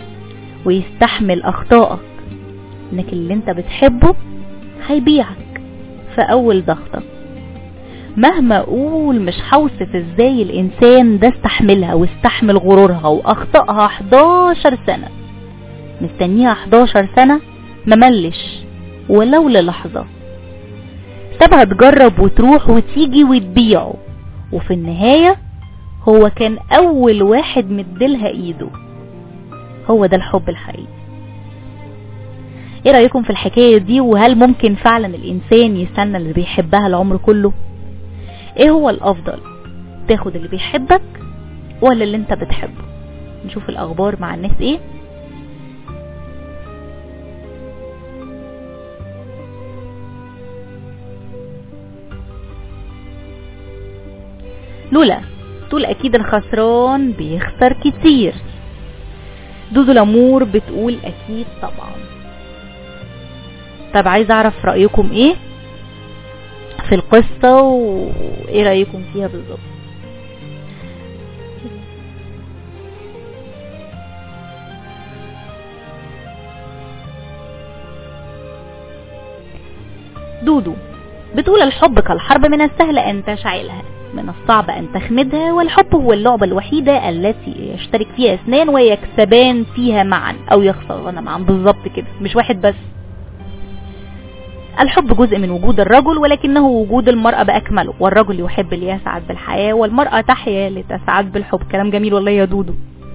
ويستحمل اخطائك، انك اللي انت بتحبه هيبيعك في اول ضغطة. مهما اقول مش هوصف ازاي الانسان ده استحملها واستحمل غرورها واخطائها 11 سنة، مستنيها 11 سنة، مملش ولو للحظة، سابها تجرب وتروح وتيجي وتبيعه، وفي النهاية هو كان اول واحد مديلها ايده. هو ده الحب الحقيقي. ايه رأيكم في الحكاية دي؟ وهل ممكن فعلا الانسان يستنى اللي بيحبها العمر كله؟ ايه هو الافضل، تاخد اللي بيحبك ولا اللي انت بتحبه؟ نشوف الاخبار مع الناس ايه. لولا تقول اكيد الخسران بيخسر كتير. دودو لامور بتقول اكيد طبعا. طب عايز اعرف رأيكم ايه في القصة وايه رأيكم فيها بالظبط. دودو بتقول الحب كالحرب، من السهل ان تشعلها، من الصعب ان تخمدها، والحب هو اللعبة الوحيدة التي يشترك فيها اثنان ويكسبان فيها معا او يخسران معا. بالظبط كده، مش واحد بس. الحب جزء من وجود الرجل، ولكنه وجود المرأة بأكمله، والرجل يحب ليسعد بالحياة، والمرأة تحيا لتسعد بالحب. كلام جميل والله يا دودو.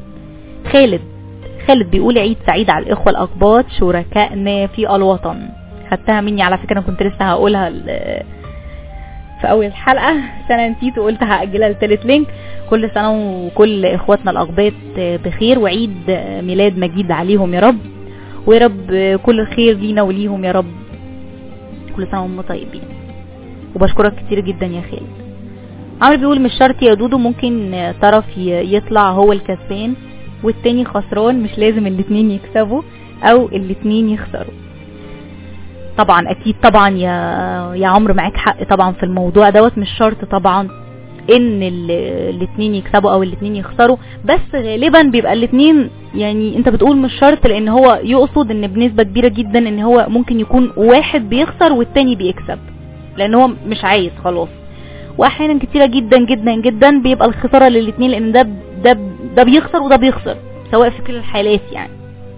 خالد بيقول عيد سعيد على الإخوة الأقباط شركائنا في الوطن. خدتها مني على فكرة، أنا كنت لسه هقولها في أول الحلقة، أنا نسيت وقلت هأجلها لثالث لينك. كل سنة وكل إخواتنا الأقباط بخير، وعيد ميلاد مجيد عليهم يا رب، ويا رب كل الخير لينا وليهم يا رب. كل سنة وهم طيبين، وبشكرك كتير جدا يا خالد. عمرو بيقول مش شرط يا دودو، ممكن طرف يطلع هو الكسبان والتاني خسران، مش لازم الاتنين يكسبوا او الاتنين يخسروا. طبعا اكيد طبعا يا عمرو معاك حق طبعا في الموضوع دوت. مش شرط طبعا ان الاتنين يكسبوا او الاتنين يخسروا، بس غالبا بيبقى الاتنين، يعني انت بتقول مش شرط لان هو يقصد ان بنسبة كبيرة جدا ان هو ممكن يكون واحد بيخسر والتاني بيكسب، لان هو مش عايز خلاص. واحيانا كتيرة جدا جدا جدا بيبقى الخسارة للاتنين، لان ده بيخسر وده بيخسر، سواء في كل الحالات يعني.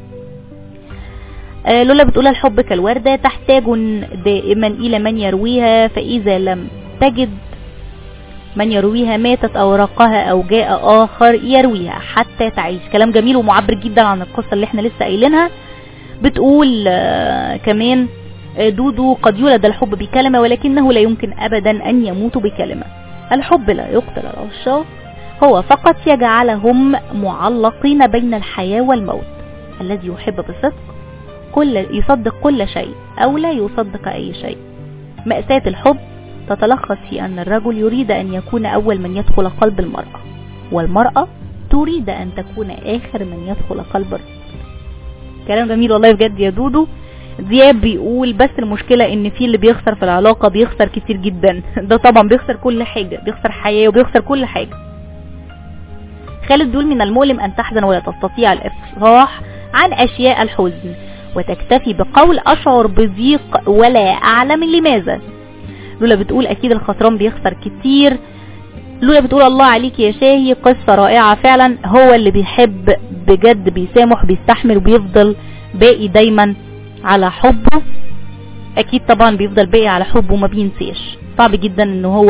لولا بتقول الحب كالوردة تحتاج دائما الى من يرويها، فاذا لم تجد من يرويها ماتت اوراقها او جاء اخر يرويها حتى تعيش. كلام جميل ومعبر جدا عن القصة اللي احنا لسه قايلينها. بتقول كمان دودو قد يولد الحب بكلمة، ولكنه لا يمكن ابدا ان يموت بكلمة. الحب لا يقتل العشاق، هو فقط يجعلهم معلقين بين الحياة والموت. الذي يحب بصدق يصدق كل شيء او لا يصدق اي شيء. مأساة الحب تتلخص في ان الرجل يريد ان يكون اول من يدخل قلب المرأة، والمرأة تريد ان تكون اخر من يدخل قلب الرجل. كلام جميل والله بجد يا دودو. دياب بيقول بس المشكلة ان في اللي بيخسر في العلاقة بيخسر كتير جدا. ده طبعا بيخسر كل حاجة، بيخسر حياة وبيخسر كل حاجة. خالد بيقول من المؤلم ان تحزن ولا تستطيع الافصاح عن اشياء الحزن، وتكتفي بقول اشعر بضيق ولا اعلم لماذا. لولا بتقول اكيد الخسران بيخسر كتير. لولا بتقول الله عليك يا شاهي، قصة رائعة فعلا. هو اللي بيحب بجد بيسامح بيستحمل وبيفضل باقي دايما على حبه. اكيد طبعا بيفضل باقي على حبه وما بينساش. صعب جدا ان هو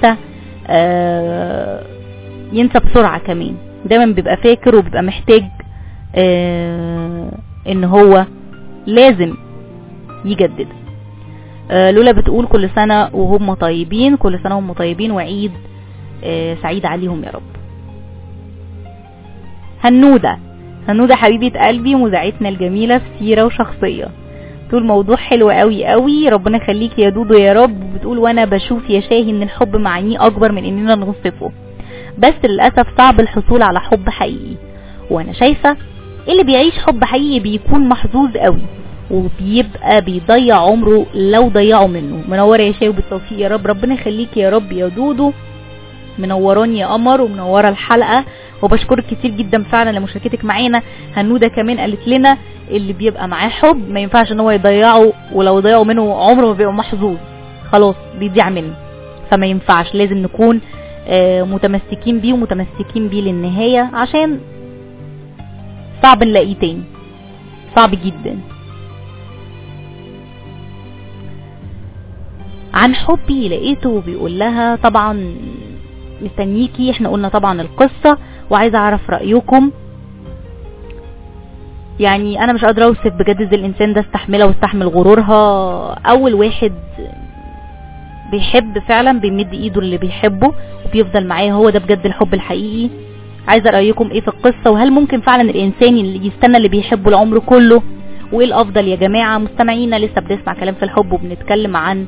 ينسى بسرعة كمان. دايما بيبقى فاكر وبيبقى محتاج ان هو لازم يجدد. لولا بتقول كل سنة وهم طيبين، كل سنة وهم طيبين وعيد سعيد عليهم يا رب. هنودة حبيبة قلبي مذاعتنا الجميلة في سيرة وشخصية، تقول موضوع حلو قوي قوي، ربنا يخليك يا دودو يا رب. بتقول وانا بشوف يا شاهي ان الحب معانيه اكبر من اننا نوصفه، بس للأسف صعب الحصول على حب حقيقي. وانا شايفة اللي بيعيش حب حقيقي بيكون محظوظ قوي، وبيبقى بيضيع عمره لو ضيعه منه. منورة يا شاهي بالتوفيق يا رب. ربنا يخليك يا رب يا دودو، منوراني يا قمر ومنورة الحلقة، وبشكرك كتير جدا فعلا لمشاركتك معانا. هنودة كمان قالت لنا اللي بيبقى معاه حب ما ينفعش ان هو يضيعه، ولو ضيعه منه عمره ما بيبقى محظوظ، خلاص بيضيع منه، فما ينفعش. لازم نكون متمسكين بيه ومتمسكين بيه للنهاية، عشان صعب نلاقيه تاني، صعب جدا. عن حبي لقيته بيقول لها طبعا مستنيكي، احنا قلنا طبعا القصة وعايزة اعرف رأيكم. يعني انا مش قادرة اوصف بجد ازاي الانسان ده استحملها واستحمل غرورها. اول واحد بيحب فعلا بيمد ايده اللي بيحبه وبيفضل معاه، هو ده بجد الحب الحقيقي. عايزة رأيكم ايه في القصة، وهل ممكن فعلا الانسان اللي يستنى اللي بيحبه العمر كله، وايه الافضل يا جماعة؟ مستمعينا لسه بنسمع كلام في الحب وبنتكلم عن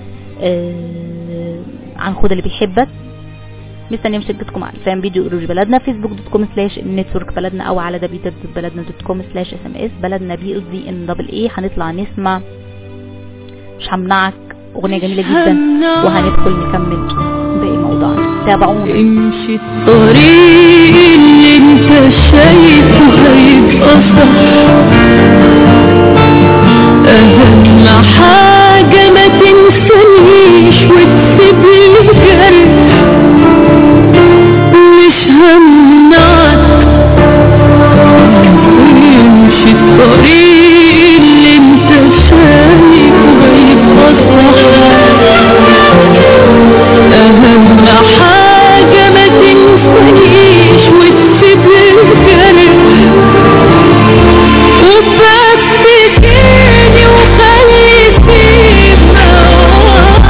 خد اللي بيحبك. مستنيه مشاركتكم على الفان فيديو قروش بلدنا، facebook.com/network بلدنا او على www.baladna.com/sms بلدنا BLDNAA. هنطلع نسمع مش همنعك، اغنية جميلة جدا، وهندخل نكمل باقي موضوعنا. تابعونا. امشي الطريق اللي انت شايفه هيبقى صح، اهم حاجة ما تنسانيش وتسيبلي جرح، مش همنعك. امشي الطريق اللي انت شايفه هيبقى صح، اهم حاجة ما تنسانيش وتسيبلي جرح، وفكرني وخليتني معاك.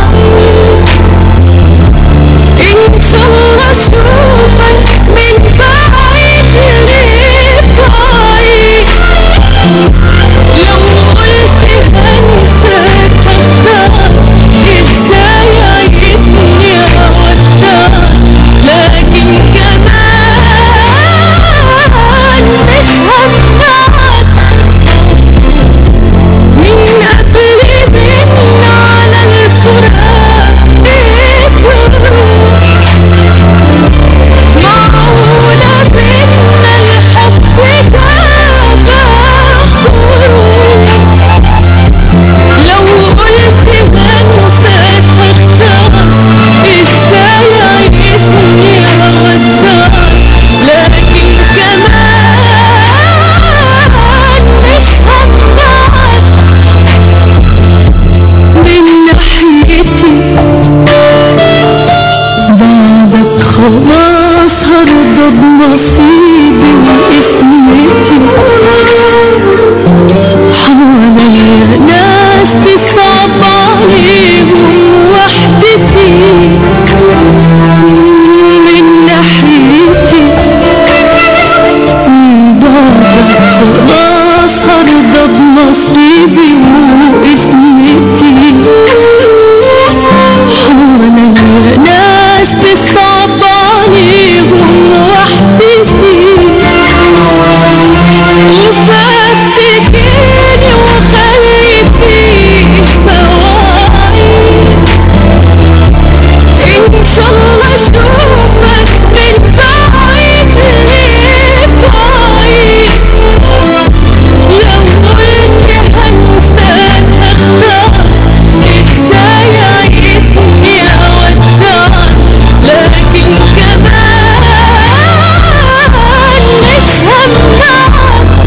ان شاء الله اشوفك من بعيد لبعيد، لو قلت هنساك هختار ازاي عايزني اودعك، لكن كمان مش همنعك. من قبل بينا على الفراق معقولة بينا الحب جابك خروج، لو قلت هنساك هختار ازاي عايزني اودعك، لكن كمان مش همنعك. من ناحيتي بعدك خلاص هرضى بنصيبي واسمتي، حواليا ناس تصعب عليهم وحدتي. من ناحيتي بعدك خلاص هرضى بنصيبي واسمتي، حواليا ناس تصعب عليهم وحدتي، وفكرني وخليتني معاك. ان شاء الله اشوفك من بعيد لبعيد، لو قلت هنساك هختار ازاي عايزني اودعك، لكن كمان مش همنعك.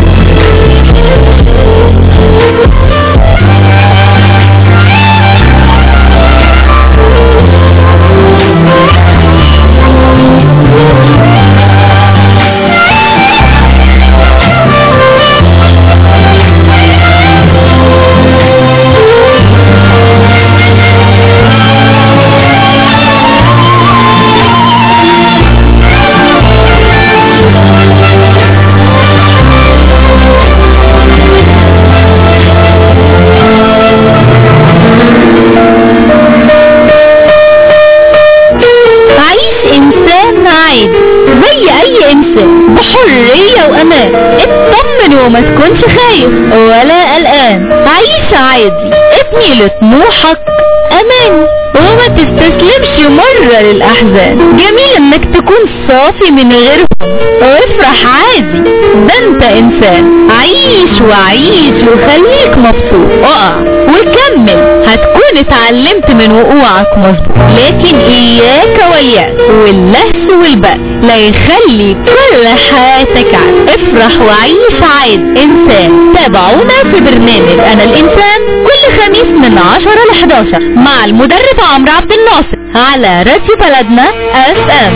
عيش انسان عادي زي اي انسان بحرية وامان، اطمن وما تكونش خايف ولا قلقان. عيش عادي، ابني لطموحك امان وما تستسلمش مرة للاحزان. جميل انك تكون صافي من غيرهم وافرح عادي، ده انت انسان. عيش وعيش وخليك مبسوط، اقع وكمل هتكون اتعلمت من وقوعك مظبوط. لكن اياك واليأس واللهس والبأس لا يخلي كل حياتك عاد. افرح وعيش عادي انسان. تابعونا في برنامج انا الانسان كل كل خميس من 10 ل 11 مع المدرب عمرو عبد الناصر على راديو بلدنا FM.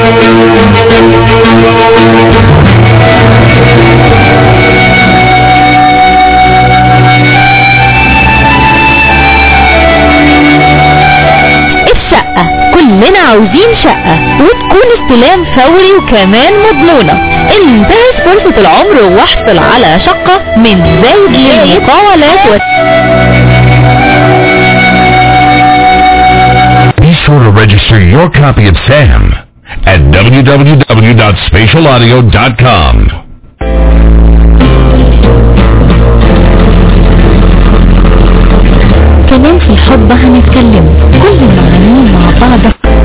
الشقة كلنا عاوزين شقة وتكون استلام فوري وكمان مضمونة. انتهز فرصة العمر واحصل على شقة من زايد للمقاولات Be sure to register your copy of SAM at www.spatialaudio.com. كمان في الحب هنتكلم كل المعانين مع بعض.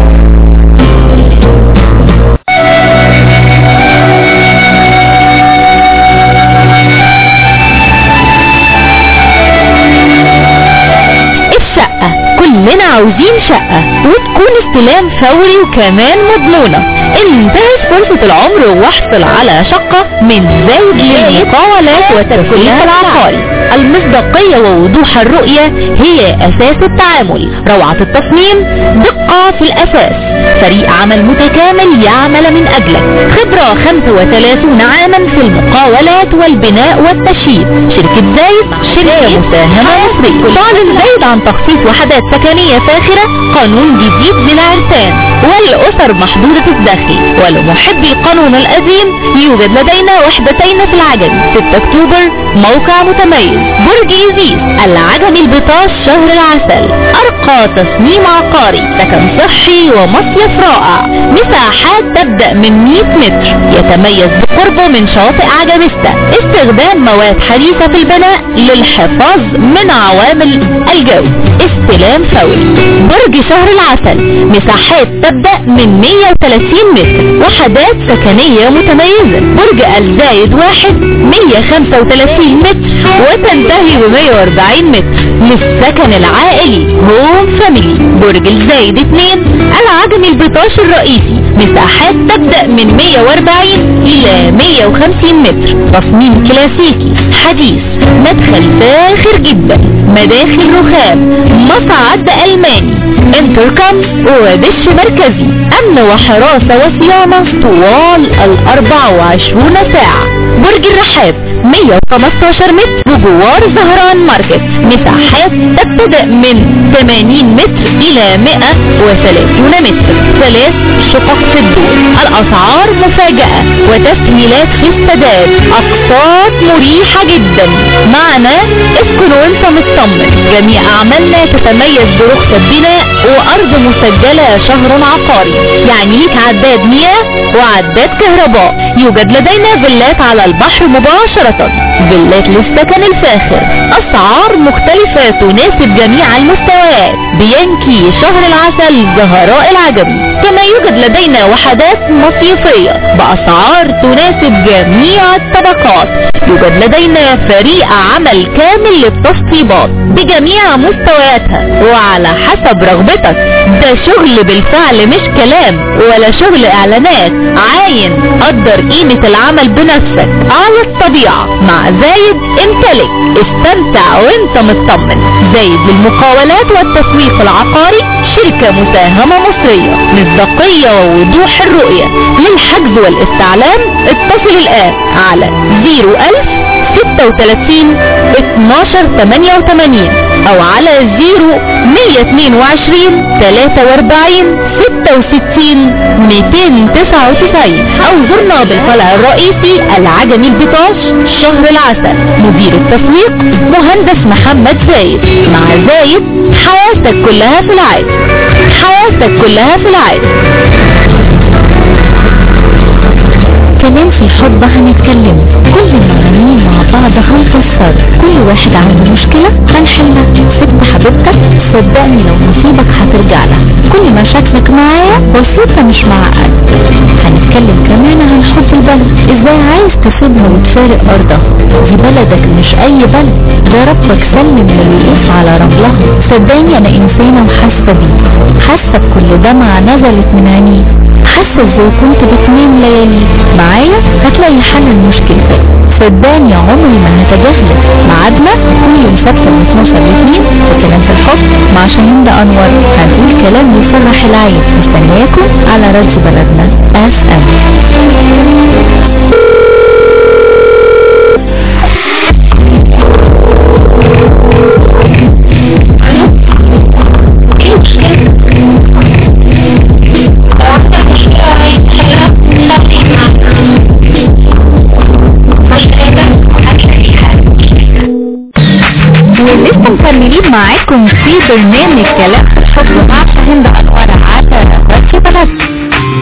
كلنا عاوزين شقة وتكون استلام فوري وكمان مضمونة. انتهز فرصة العمر واحصل على شقة من زايد للمقاولات والتسويق العقاري. المصداقية ووضوح الرؤية هي اساس التعامل. روعة التصميم، دقة في الاساس، فريق عمل متكامل يعمل من اجلك. خبرة 35 عاما في المقاولات والبناء والتشييد. شركة زايد شركة مساهمة مصرية. تعلن زايد عن تخصيص وحدات سكنية فاخرة، قانون جديد للعرسان والأسر محدودة الدخل. ولمحبي القانون القديم يوجد لدينا وحدتين في العجمي 6 أكتوبر، موقع متميز، برج إيزيس، العجمي البطاش، شهر العسل. أرقى تصميم عقاري، سكن صحي ومصيف رائع. مساحات تبدأ من 100 متر، يتميز بقربه من شاطئ عجميستا. استخدام مواد حديثة في البناء للحفاظ من عوامل الجو. استلام فوري. برج شهر العسل، مساحات تبدأ من 130 متر، وحدات سكنية متميزة. برج الزايد 1 135 متر وتنتهي ب 140 متر للسكن العائلي هوم فاميلي. برج الزايد 2 العجمي البطاش الرئيسي، مساحات تبدأ من 140 إلى 150 متر. تصميم كلاسيكي حديث، مدخل فاخر جدا، مداخل رخام، مصعد ألماني، انتركم ودش مركزي. أمن وحراسة وصيانة طوال 24 ساعة. برج الرحاب 115 متر بجوار زهران ماركت، مساحات تبتدأ من 80 متر إلى 130 متر، 3 شقق في الدور. الأسعار مفاجأة وتسهيلات في السداد، أقساط مريحة جدا. معنا اسكن وانت مطمن. جميع أعمالنا تتميز برخصة بناء وأرض مسجلة شهر عقاري، يعني ليك عداد مياه وعداد كهرباء. يوجد لدينا فيلات على البحر مباشرة، فيلات للسكن الفاخر. أسعار مختلفة تناسب جميع المستويات. بينكي شهر العسل زهراء العجمي. كما يوجد لدينا وحدات مصيفية بأسعار تناسب جميع الطبقات. يوجد لدينا فريق عمل كامل للتسطيبات بجميع مستوياتها وعلى حسب رغبتك. ده شغل بالفعل مش كلام ولا شغل اعلانات. عاين، قدر قيمة العمل بنفسك على الطبيعة. مع زايد امتلك، استمتع وانت مطمن. زايد للمقاولات والتسويق العقاري، شركة مساهمة مصرية، مصداقية ووضوح الرؤية. للحجز والاستعلام اتصل الآن على 01036 1288 او على 0122 43 66 299 او زرنا بالفرع الرئيسي العجمي البطاش شهر العسل. مدير التسويق مهندس محمد زايد. مع زايد حياتك كلها في العادي، حياتك كلها في العادي. كمان في الحب هنتكلم كل المعانين مع بعض، هنفسر كل واحد عنده مشكلة هنحلها. ست حبيبتك صدقني لو نصيبك هترجع لها. كل مشاكلك معايا بسيطة مش معقد. هنتكلم كمان عن حب البلد، ازاي عايز تسيبها وتفارق ارضها. دي بلدك مش اي بلد، ده ربك سلم للوقوف على رملها. صدقني انا انسانة وحاسة بيه، حاسة بكل دمعة نزلت من عينيه، حاسة ازاي كنت بتنام ليالي. معايا هتلاقي حل المشكلة. صدقني عمري ما هتجاهلك. ميعادنا كل يوم سبت من 12 ل 2 في كلام في الحب مع شاهين أنور. هنقول كلام يفرح العين. مستنياكم على راديو بلدنا FM. ولسه مكملين معاكم في برنامج كلام في الحب مع شاهين أنور على راديو بلدنا.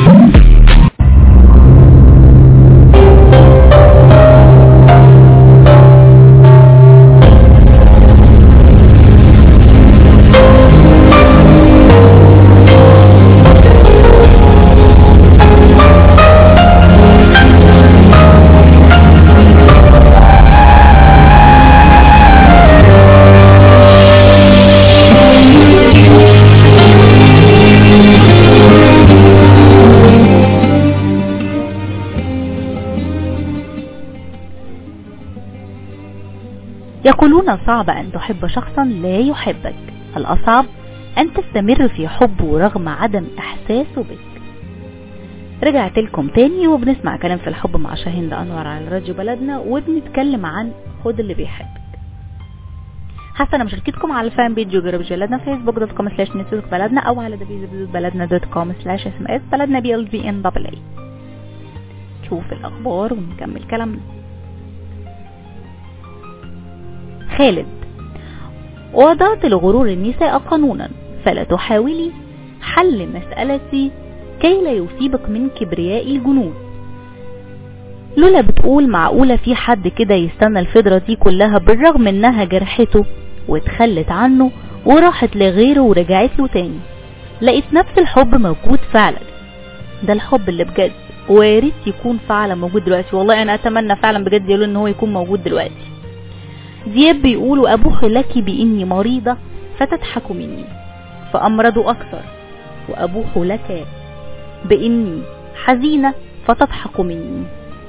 يقولون صعب أن تحب شخصا لا يحبك، الأصعب أن تستمر في حبه رغم عدم إحساسه بك. رجعت لكم تاني وبنسمع كلام في الحب مع شاهين أنور على راديو بلدنا، وبنتكلم عن خد اللي بيحبك. حسنا مشاركتكم على الفان بيج راديو بلدنا facebook.com/نتورك بلدنا أو على www.baladna.com/sms بلدنا BLDNAA. شوف الأخبار ونكمل كلامنا. خالد: وضعت لغرور النساء قانونا فلا تحاولي حل مسألتي كي لا يصيبك من كبرياء الجنود. لولا بتقول معقولة في حد كده يستنى الفترة دي كلها بالرغم انها جرحته واتخلت عنه وراحت لغيره ورجعت له تاني. لقيت نفس الحب موجود فعلا، ده الحب اللي بجد، وياريت يكون فعلا موجود دلوقتي. والله انا اتمنى فعلا بجد يقولوا ان هو يكون موجود دلوقتي. دياب بيقول: أبوح لك بإني مريضة فتضحك مني فأمرض أكثر، وأبوح لك بإني حزينة فتضحك مني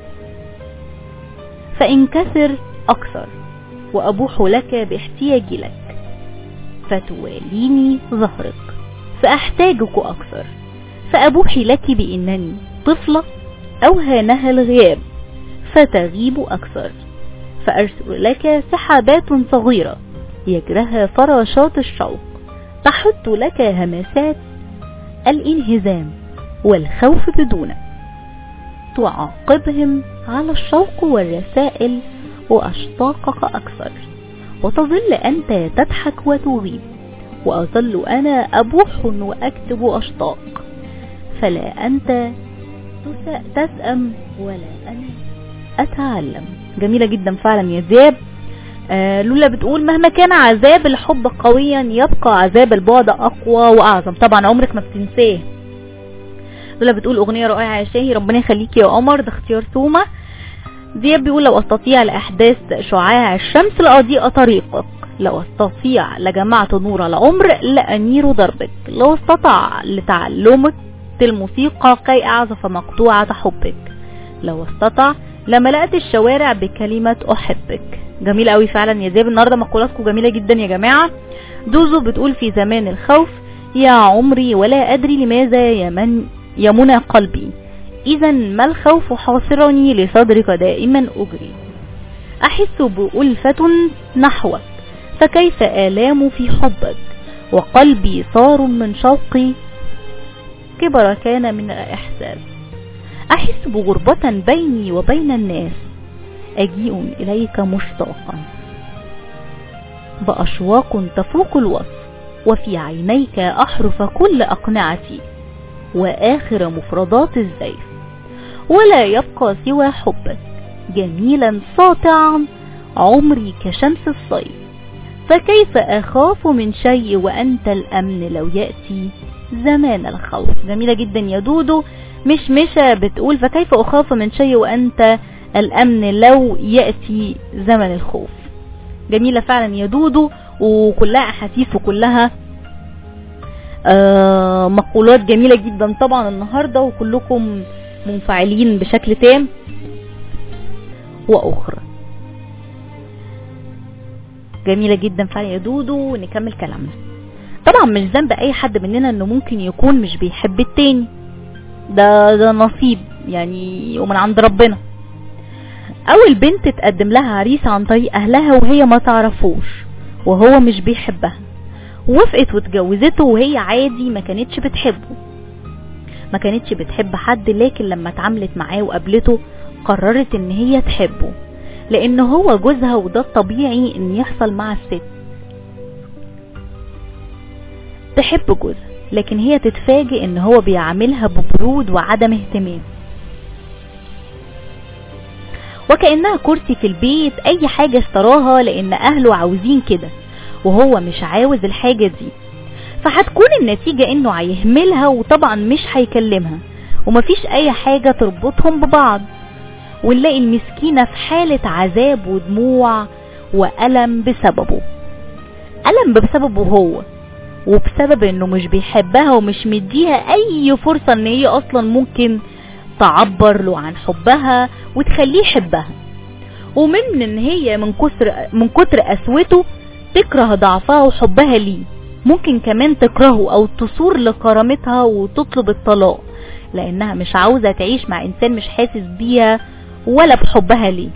فإنكسر أكثر، وأبوح لك باحتياجي لك فتواليني ظهرك فأحتاجك أكثر، فأبوح لك بإنني طفلة أوهانها الغياب فتغيب أكثر، فأرسل لك سحابات صغيرة يجرها فراشات الشوق، تحط لك همسات الانهزام والخوف بدون تعاقبهم على الشوق والرسائل وأشتاقك أكثر، وتظل أنت تضحك وتغيب وأظل أنا أبوح وأكتب أشتاق، فلا أنت تسأم ولا أنا أتعلم. جميلة جدا فعلا يا زياب. لولا بتقول: مهما كان عذاب الحب قويا يبقى عذاب البعد أقوى وأعظم. طبعا عمرك ما بتنساه. لولا بتقول: أغنية رائعة يا شاهي، ربنا يخليك يا قمر، ده اختيار سومة. زياب بيقول: لو أستطيع لأحداث شعاع الشمس لأضيء طريقك، لو أستطيع لجمعت نور العمر لأنير دربك، لو استطاع لتعلمك الموسيقى كي أعزف مقطوعة حبك، لو استطاع لملأت الشوارع بكلمة أحبك. جميل قوي فعلا يا زياب، النهارده مقولاتكم جميلة جدا يا جماعة. دوزو بتقول: في زمان الخوف يا عمري ولا أدري لماذا يمنى قلبي، إذا ما الخوف حاصرني لصدرك دائما أجري، أحس بألفة نحوك فكيف آلام في حبك، وقلبي صار من شوقي كبر كان من الإحساس، أحس بغربة بيني وبين الناس، أجيء إليك مشتاقا بأشواق تفوق الوصف، وفي عينيك أحرف كل أقنعتي وآخر مفردات الزيف، ولا يبقى سوى حبك جميلا ساطعا عمري كشمس الصيف، فكيف أخاف من شيء وأنت الأمن لو يأتي زمان الخوف. جميلة جدا يا دودو. مشمشة بتقول: فكيف أخاف من شيء وأنت الأمن لو يأتي زمن الخوف. جميلة فعلا يا دودو، وكلها أحاسيس وكلها مقولات جميلة جدا طبعا النهاردة، وكلكم منفعلين بشكل تام. واخرى. جميلة جدا فعلا يا دودو. ونكمل كلامنا. طبعا مش ذنب اي حد مننا انه ممكن يكون مش بيحب التاني، ده نصيب يعني ومن عند ربنا. او البنت تقدم لها عريس عن طريق اهلها وهي ما تعرفوش وهو مش بيحبها، وافقت واتجوزته وهي عادي ما كانتش بتحبه، ما كانتش بتحب حد، لكن لما اتعاملت معاه وقابلته قررت ان هي تحبه لان هو جوزها، وده الطبيعي ان يحصل مع الست. تحب جوزها لكن هي تتفاجئ ان هو بيعاملها ببرود وعدم اهتمام، وكأنها كرسي في البيت، اي حاجة اشتراها لان اهله عاوزين كده وهو مش عاوز الحاجة دي، فهتكون النتيجة انه هيهملها وطبعا مش هيكلمها ومفيش اي حاجة تربطهم ببعض، ونلاقي المسكينة في حالة عذاب ودموع وألم بسببه. ألم بسببه هو، وبسبب انه مش بيحبها ومش مديها اي فرصة ان هي اصلا ممكن تعبر له عن حبها وتخليه يحبها، ومن ان هي من كتر قسوته تكره ضعفها وحبها ليه، ممكن كمان تكرهه او تصور لكرامتها وتطلب الطلاق لانها مش عاوزة تعيش مع انسان مش حاسس بيها ولا بحبها ليه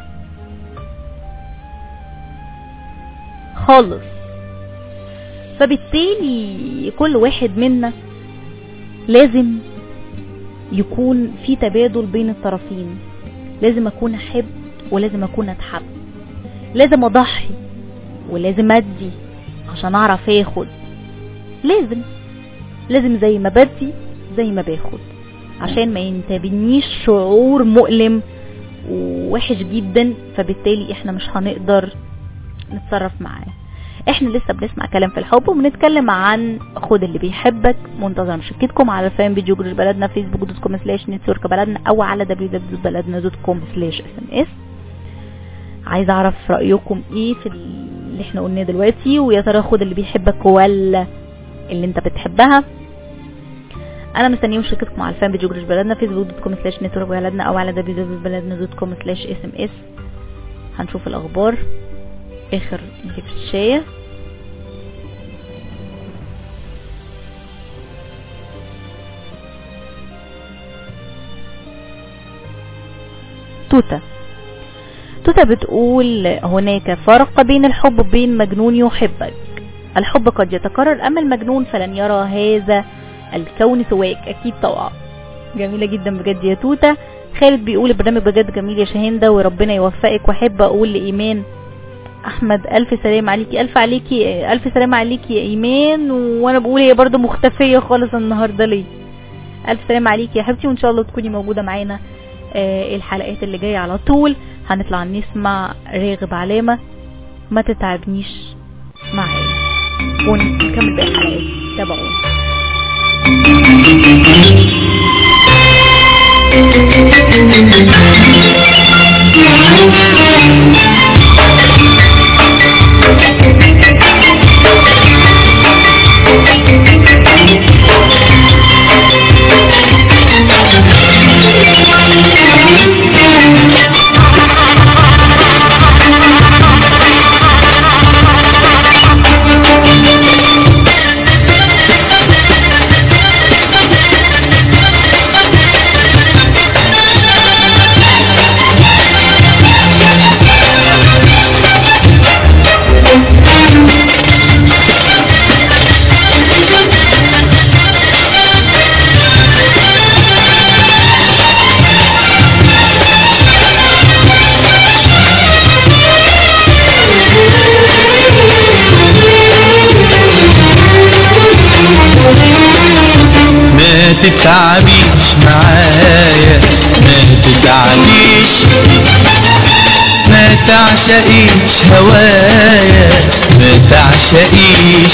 خالص. فبالتالي كل واحد منا لازم يكون في تبادل بين الطرفين، لازم اكون احب ولازم اكون اتحب، لازم اضحي ولازم ادي عشان اعرف اخد، لازم زي ما بدي زي ما باخد عشان ما ينتابنيش شعور مؤلم ووحش جدا، فبالتالي احنا مش هنقدر نتصرف معاه. احنا لسه بنسمع كلام في الحب وبنتكلم عن خد اللي بيحبك. منتظر مشاركتكم على فان بيج جروج بلدنا facebook.com/نتورك بلدنا او على www.baladna.com/sms. عايز اعرف رأيكم ايه في اللي احنا قلناه دلوقتي، ويا ترى خد اللي بيحبك ولا اللي انت بتحبها؟ انا مستنيه مشاركتكم على الفان بيج جروج بلدنا facebook.com/نتورك بلدنا او على www.baladna.com/sms. هنشوف الاخبار اخر اللي في الشاية. توتا بتقول هناك فرق بين الحب وبين مجنون يحبك. الحب قد يتكرر اما المجنون فلن يرى هذا الكون سواك. اكيد طبعا. جميلة جدا بجد يا توتا. خالد بيقول البرنامج بجد جميل يا شاهندة وربنا يوفقك، واحب اقول لإيمان احمد الف سلام عليكي. الف سلام عليكي يا ايمان، وانا بقول هي برضو مختفية خالص النهاردة ليه. الف سلام عليكي يا حبيبتي، وان شاء الله تكوني موجودة معانا الحلقات اللي جاية على طول. هنطلع نسمع راغب علامة ما تتعبنيش معايا ونكمل باقي الحلقات. تابعونا. تتعبيش معايا، ما تزعليش، ما تعشقيش هوايا، ما تعشقيش،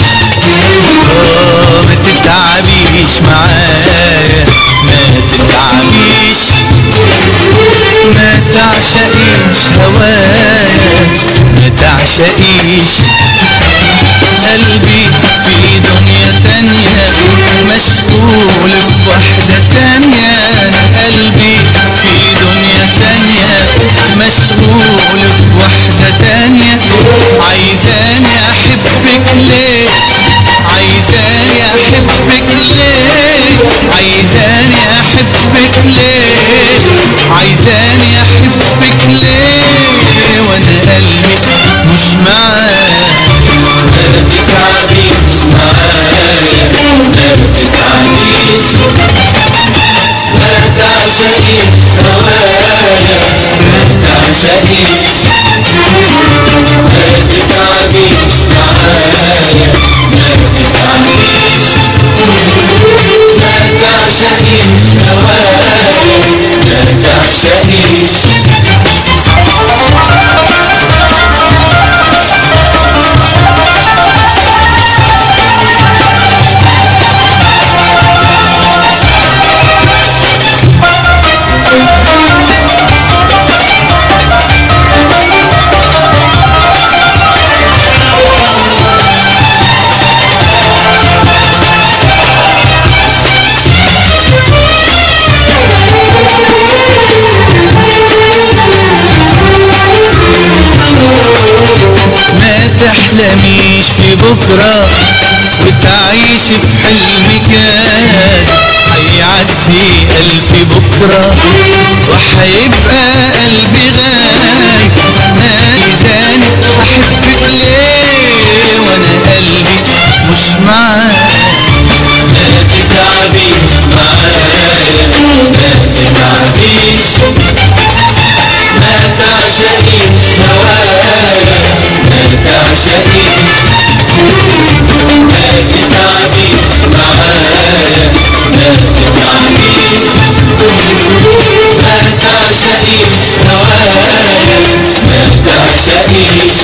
ما تتعبيش معايا، ما تتعبيش، ما تعشقيش هوايا، ما تعشقيش. قلبي في دنيا تانية مشغول بوحدة تانية، قلبي في دنيا تانية مشغول تحلميش في بكرة وتعيش في حلم كان هيعدي 1000 بكرة وحيبقى قلبي غايب عايزاني احبك ليه وانا قلبي مش معاك ما تتعبيش معايا ما تتعبيش ما تعشقيش هوايا ما تعشقيش ما تتعبيش معايا ما تتعبيش ما تعشقيش هوايا ما تعشقيش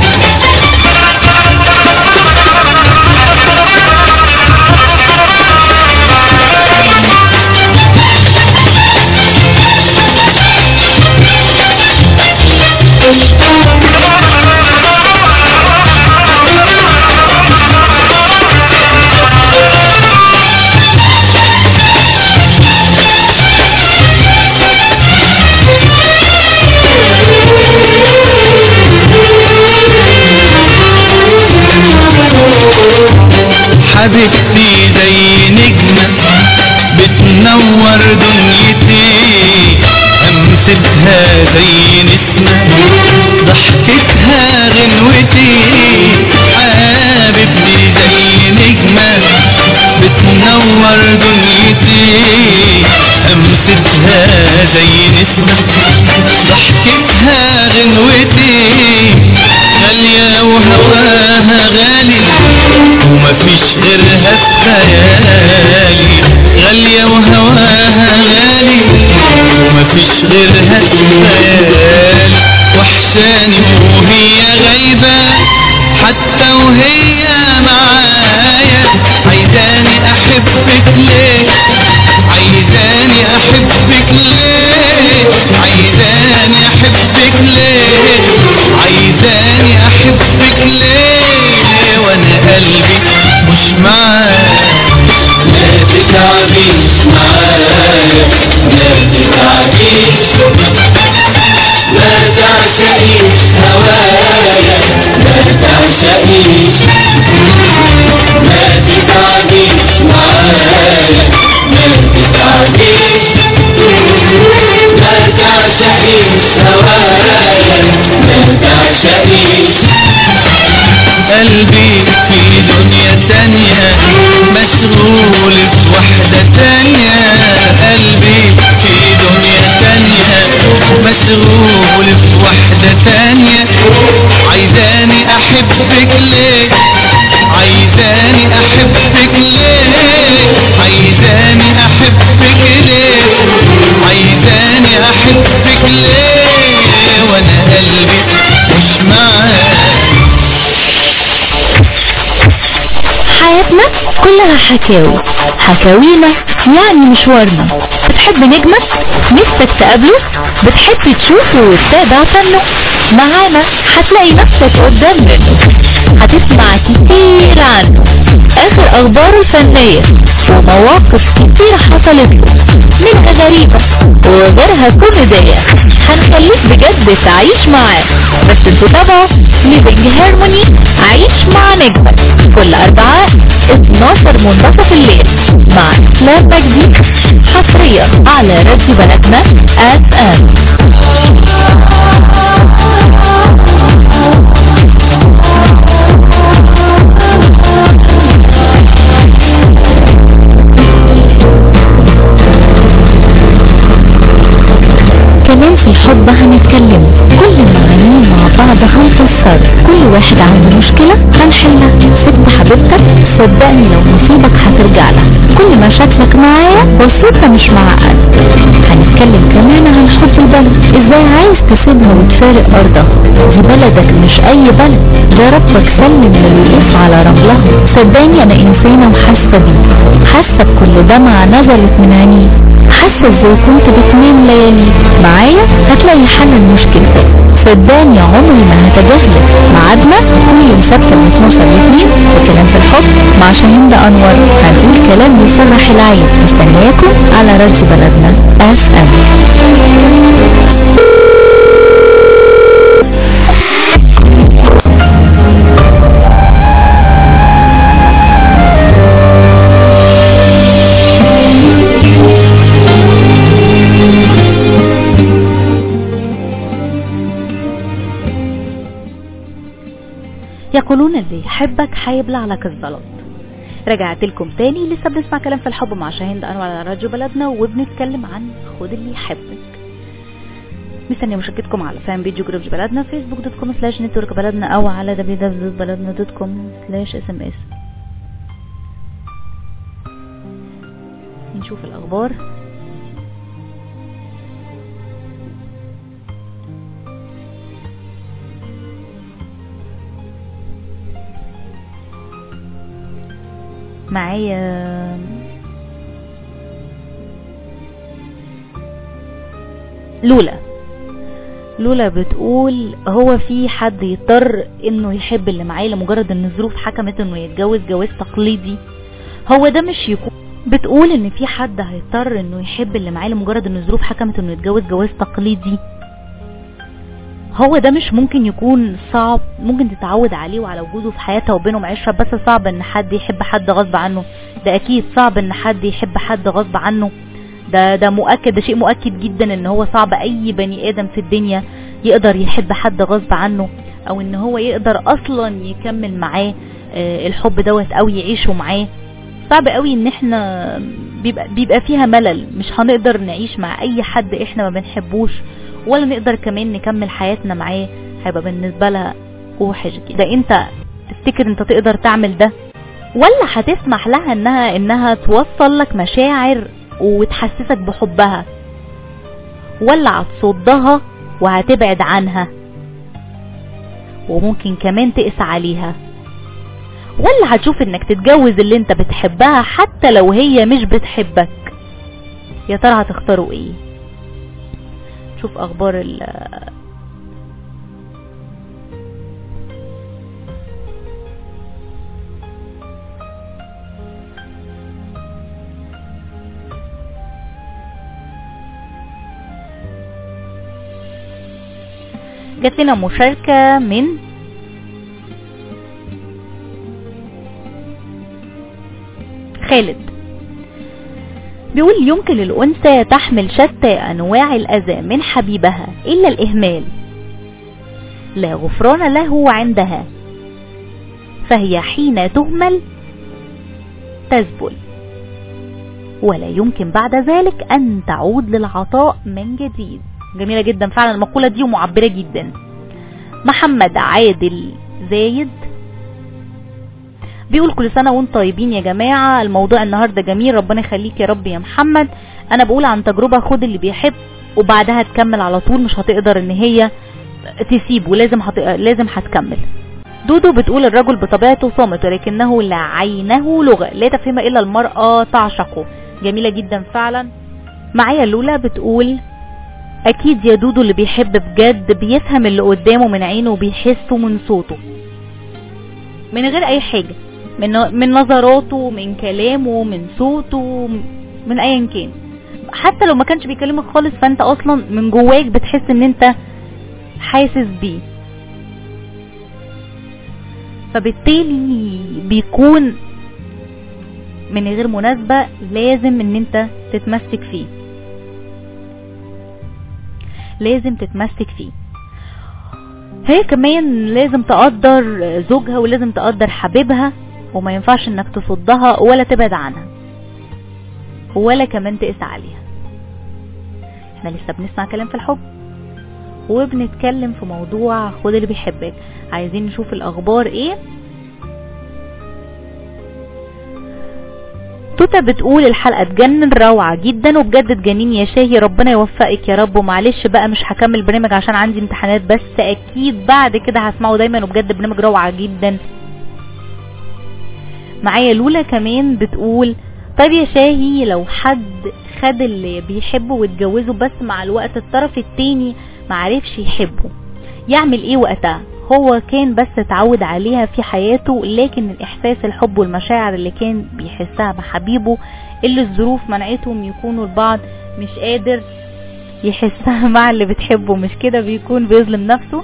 حبيبتي زي نجمة بتنور دنيتي همستها زي نسمة ضحكتها غنوتي حبيبتي زي نجمة بتنور دنيتي همستها زي نسمة ضحكتها غنوتي غالية وهواها غالي ومفيش غيرها في خيالي غالية وهواها غالي ومفيش غيرها في خيالي وحشاني وهي غايبة حتى وهي معايا عايزاني احبك ليه عايزاني احبك ليه عايزاني احبك ليه عايزاني احبك ليه وانا قلبي مش معاك ما تتعبيش معايا ما تتعبيش ما تعشقيش هوايا ما تعشقيش ما تتعبيش معايا ما تتعبيش ما تعشقيش هوايا ما تعشقيش قلبي في دنيا تانية مشغول في واحدة تانية قلبي في دنيا تانية مشغول في واحدة تانية عايزاني احبك ليه عايزاني احبك ليه عايزاني احبك ليه عايزاني احبك ليه وانا قلبي مش معاك حياتنا كلها حكاوي حكاوينا يعني مشوارنا بتحب نجمك نفسك تقابله بتحب تشوفه وتتابع فنه معانا هتلاقي نفسك قدام منه هتسمع كتير عنه اخر اخباره الفنية ومواقف كتير حصلت له منها غريبة وغيرها كوميدية هنخليك بجد تعيش معاه بس انتوا تابعوا ليفينج هارموني عيش مع نجمك كل 4 12 منتصف الليل مع اسلام مجدي حصريا على راديو بلدنا FM. كمان في الحب هنتكلم كل المعانين مع بعض هنفسر كل واحد عنده مشكلة هنحلها ست حبيبتك صدقني لو نصيبك هترجع لها كل مشاكلك معايا والصدفة مش معقد هنتكلم كمان عن حب البلد ازاي عايز تسيبها وتفارق ارضها دي بلدك مش اي بلد ده ربك سلم للوقوف على رملها صدقني انا انسانة وحاسة بيه حاسة بكل دمعة نزلت من عينيه حاسة ازاي كنت بتنام ليالي معايا هتلاقي حل لمشكلتك صدقني عمري ما هتجاهلك ميعادنا كل يوم سبت من 12 ل 2 وكلام في الحب مع شاهين انور هنقول كلام يفرح العين مستنياكم على راديو بلدنا FM. اللي يحبك هيبلع لك الزلط. رجعت لكم تاني، لسه بنسمع كلام في الحب مع شاهين أنور على راديو بلدنا، وبنتكلم عن خد اللي يحبك. مستنيه مشاركتكم على فان بيج جروب بلدنا facebook.com/network بلدنا او على www.baladna.com/sms. نشوف الاخبار. معايا لولا بتقول هو في حد يضطر انه يحب اللي معاه لمجرد ان الظروف حكمت انه يتجوز جواز تقليدي؟ هو ده مش يكون. بتقول ان في حد هيضطر انه يحب اللي معاه لمجرد ان الظروف حكمت انه يتجوز جواز تقليدي؟ هو ده مش ممكن يكون صعب؟ ممكن تتعود عليه وعلى وجوده في حياتها وبينهم عشرة، بس صعب ان حد يحب حد غصب عنه. ده اكيد صعب ان حد يحب حد غصب عنه. ده مؤكد، ده شيء مؤكد جدا ان هو صعب اي بني ادم في الدنيا يقدر يحب حد غصب عنه، او ان هو يقدر اصلا يكمل معاه الحب دوت او يعيشه معاه. صعب قوي ان احنا بيبقى فيها ملل، مش هنقدر نعيش مع اي حد احنا ما بنحبوش، ولا نقدر كمان نكمل حياتنا معاه. هيبقى بالنسبة لها وحش جدا. انت تفتكر انت تقدر تعمل ده؟ ولا هتسمح لها انها توصل لك مشاعر وتحسسك بحبها؟ ولا هتصدها وهتبعد عنها وممكن كمان تقس عليها؟ ولا هتشوف انك تتجوز اللي انت بتحبها حتى لو هي مش بتحبك؟ يا ترى هتختاروا ايه؟ شوف اخبار جات لنا مشاركة من خالد، بيقول يمكن الأنثى تحمل شتى أنواع الأذى من حبيبها إلا الإهمال، لا غفران له عندها، فهي حين تهمل تذبل، ولا يمكن بعد ذلك أن تعود للعطاء من جديد. جميلة جدا فعلا المقولة دي ومعبرة جدا. محمد عادل زايد بيقول كل سنة وانتم طيبين يا جماعة، الموضوع النهاردة جميل، ربنا يخليك يا رب يا محمد. انا بقول عن تجربة، خد اللي بيحب وبعدها تكمل على طول، مش هتقدر ان هي تسيب ولازم هتكمل. دودو بتقول الرجل بطبيعته صامت ولكنه لا عينه لغة لا تفهم الا المرأة تعشقه. جميلة جدا فعلا. معايا لولا بتقول اكيد يا دودو اللي بيحب بجد بيفهم اللي قدامه من عينه وبيحسه من صوته من غير اي حاجة، من نظراته، من كلامه، من صوته، من ايا كان. حتى لو ما كانش بيكلمك خالص فانت اصلا من جواك بتحس ان انت حاسس بيه، فبالتالي بيكون من غير مناسبة لازم ان انت تتمسك فيه، لازم تتمسك فيه. هي كمان لازم تقدر زوجها ولازم تقدر حبيبها، وما ينفعش انك تصدها ولا تبعد عنها ولا كمان تقس عليها. احنا لسه بنسمع كلام في الحب وبنتكلم في موضوع خد اللي بيحبك. عايزين نشوف الاخبار ايه. توتا بتقول الحلقة تجنن، روعة جدا وبجد تجنين يا شاهي، ربنا يوفقك يا رب. ومعلش بقى مش هكمل برنامج عشان عندي امتحانات، بس اكيد بعد كده هسمعه دايما، وبجد برنامج روعة جدا. معايا لولا كمان بتقول طيب يا شاهي لو حد خد اللي بيحبه واتجوزه بس مع الوقت الطرف التاني معرفش يحبه يعمل ايه وقتها؟ هو كان بس اتعود عليها في حياته، لكن الاحساس الحب والمشاعر اللي كان بيحسها مع حبيبه اللي الظروف منعتهم يكونوا لبعض مش قادر يحسها مع اللي بتحبه، مش كده بيكون بيظلم نفسه؟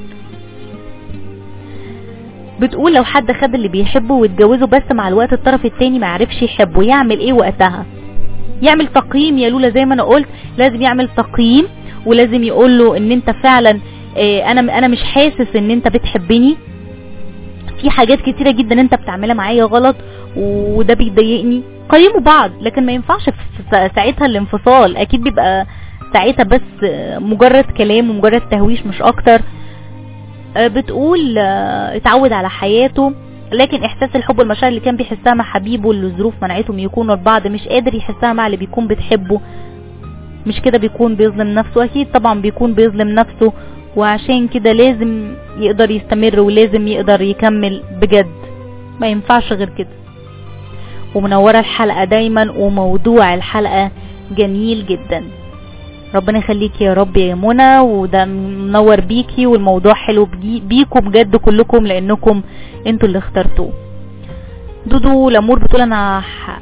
بتقول لو حد خد اللي بيحبه واتجوزه بس مع الوقت الطرف التاني معرفش يحبه يعمل ايه وقتها؟ يعمل تقييم يا لولا، زي ما انا قلت لازم يعمل تقييم، ولازم يقول له ان انت فعلا انا مش حاسس ان انت بتحبني، في حاجات كتيرة جدا انت بتعملها معايا غلط وده بيضايقني. قيموا بعض، لكن ما ينفعش في ساعتها الانفصال، اكيد بيبقى ساعتها بس مجرد كلام ومجرد تهويش مش اكتر. بتقول اتعود على حياته، لكن احساس الحب والمشاعر اللي كان بيحسها مع حبيبه اللي الظروف منعتهم يكونوا لبعض مش قادر يحسها مع اللي بيكون بتحبه. مش كده بيكون بيظلم نفسه؟ اكيد طبعا بيكون بيظلم نفسه، وعشان كده لازم يقدر يستمر ولازم يقدر يكمل بجد، ما ينفعش غير كده. ومنورة الحلقة دايما، وموضوع الحلقة جميل جدا. ربنا يخليكي يا رب يا منى، وده منور بيكي، والموضوع حلو بيكم بجد كلكم لانكم انتوا اللي اخترتوه. دودو لامور بتقول انا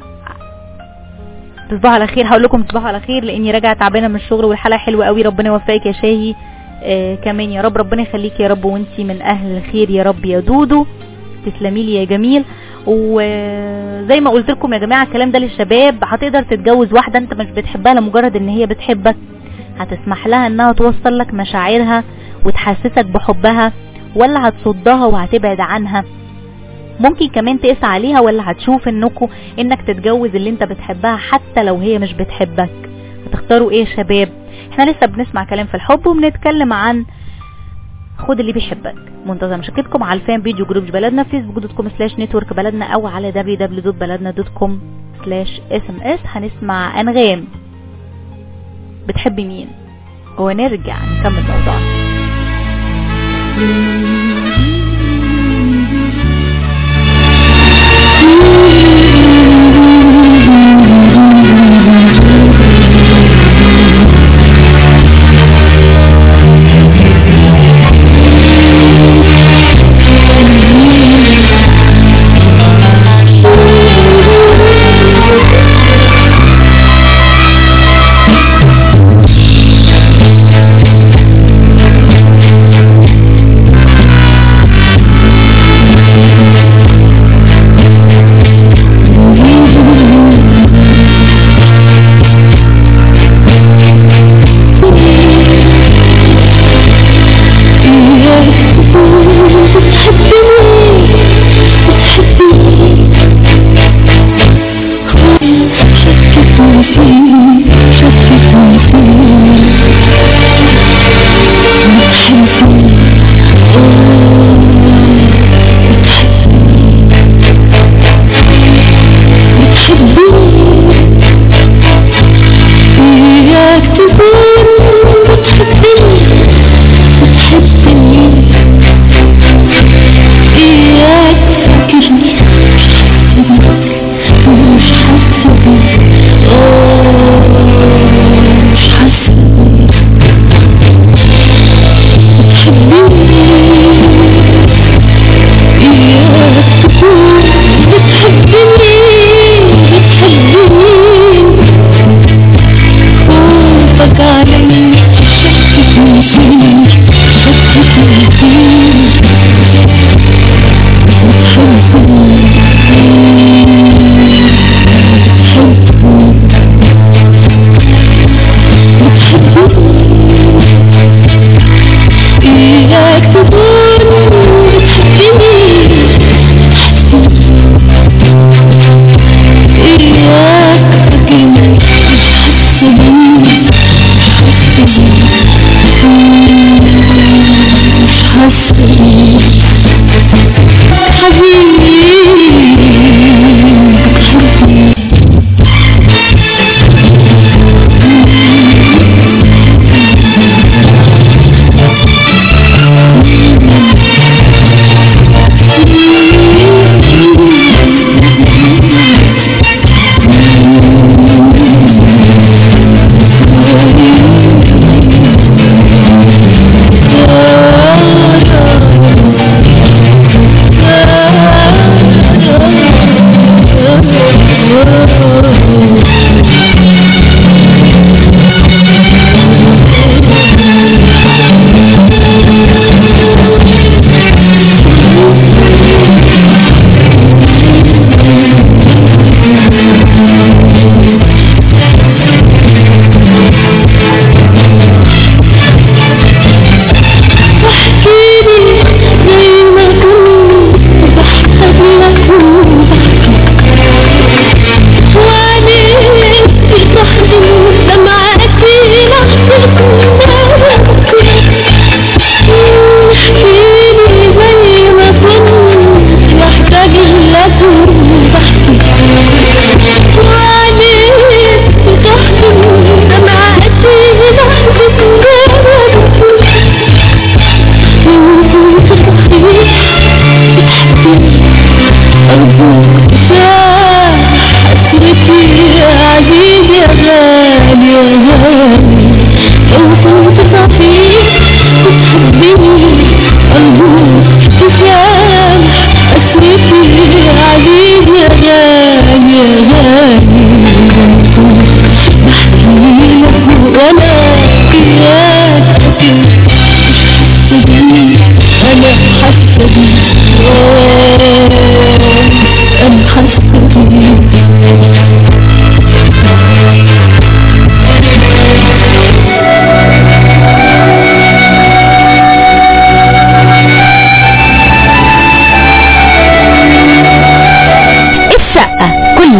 تصبحوا على خير. هقول لكم تصبحوا على خير لاني راجعه تعبانه من الشغل، والحلقه حلوه قوي. ربنا يوفقك يا شاهي كمان يا رب. ربنا يخليكي يا رب، وانتي من اهل الخير يا رب يا دودو. تسلمي لي يا جميل. وزي ما قلت لكم يا جماعه الكلام ده للشباب. هتقدر تتجوز واحده انت مش بتحبها لمجرد ان هي بتحبك؟ هتسمح لها انها توصل لك مشاعرها وتحسسك بحبها، ولا هتصدها وهتبعد عنها؟ ممكن كمان تقسى عليها، ولا هتشوف انك تتجوز اللي انت بتحبها حتى لو هي مش بتحبك؟ هتختاروا ايه يا شباب؟ احنا لسه بنسمع كلام في الحب، وبنتكلم عن خد اللي بيحبك. منتظر مشاركتكم على الفان بيج وجروب بلدنا في facebook.com/network بلدنا، او على www.baladna.com/sms. هنسمع انغام بتحب مين، ونرجع نكمل موضوعنا.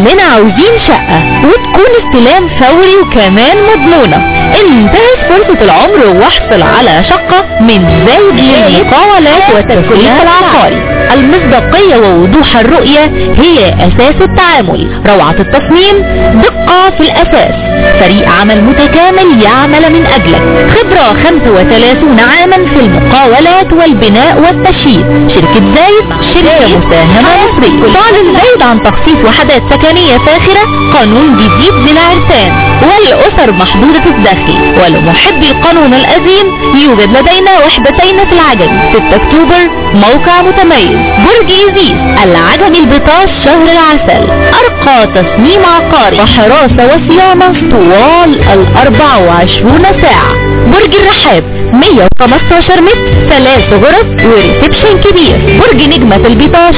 كلنا عاوزين شقة وتكون استلام فوري وكمان مضمونة. انتهت فرصة العمر واحصل على شقة من زايد للمقاولات والتسويق العقاري. المصداقية ووضوح الرؤية هي اساس التعامل، روعة التصميم، دقة في الاساس، فريق عمل متكامل يعمل من اجلك، خبرة 35 عاما في المقاولات والبناء والتشييد. شركة زايد شركة مساهمة مصرية. تعلن زايد عن تخصيص وحدات سكنية فاخرة، قانون جديد للعرسان والاسر محدودة الدخل ولمحبي القانون القديم. يوجد لدينا وحدتين في العجمي 6 اكتوبر، موقع متميز، برج إيزيس، العجمي البطاش، شهر العسل. ارقى تصميم عقاري وحراسة وصيانة طوال 24 ساعة. برج الرحاب 115 متر، 3 غرف وريسبشن كبير. برج نجمة البطاش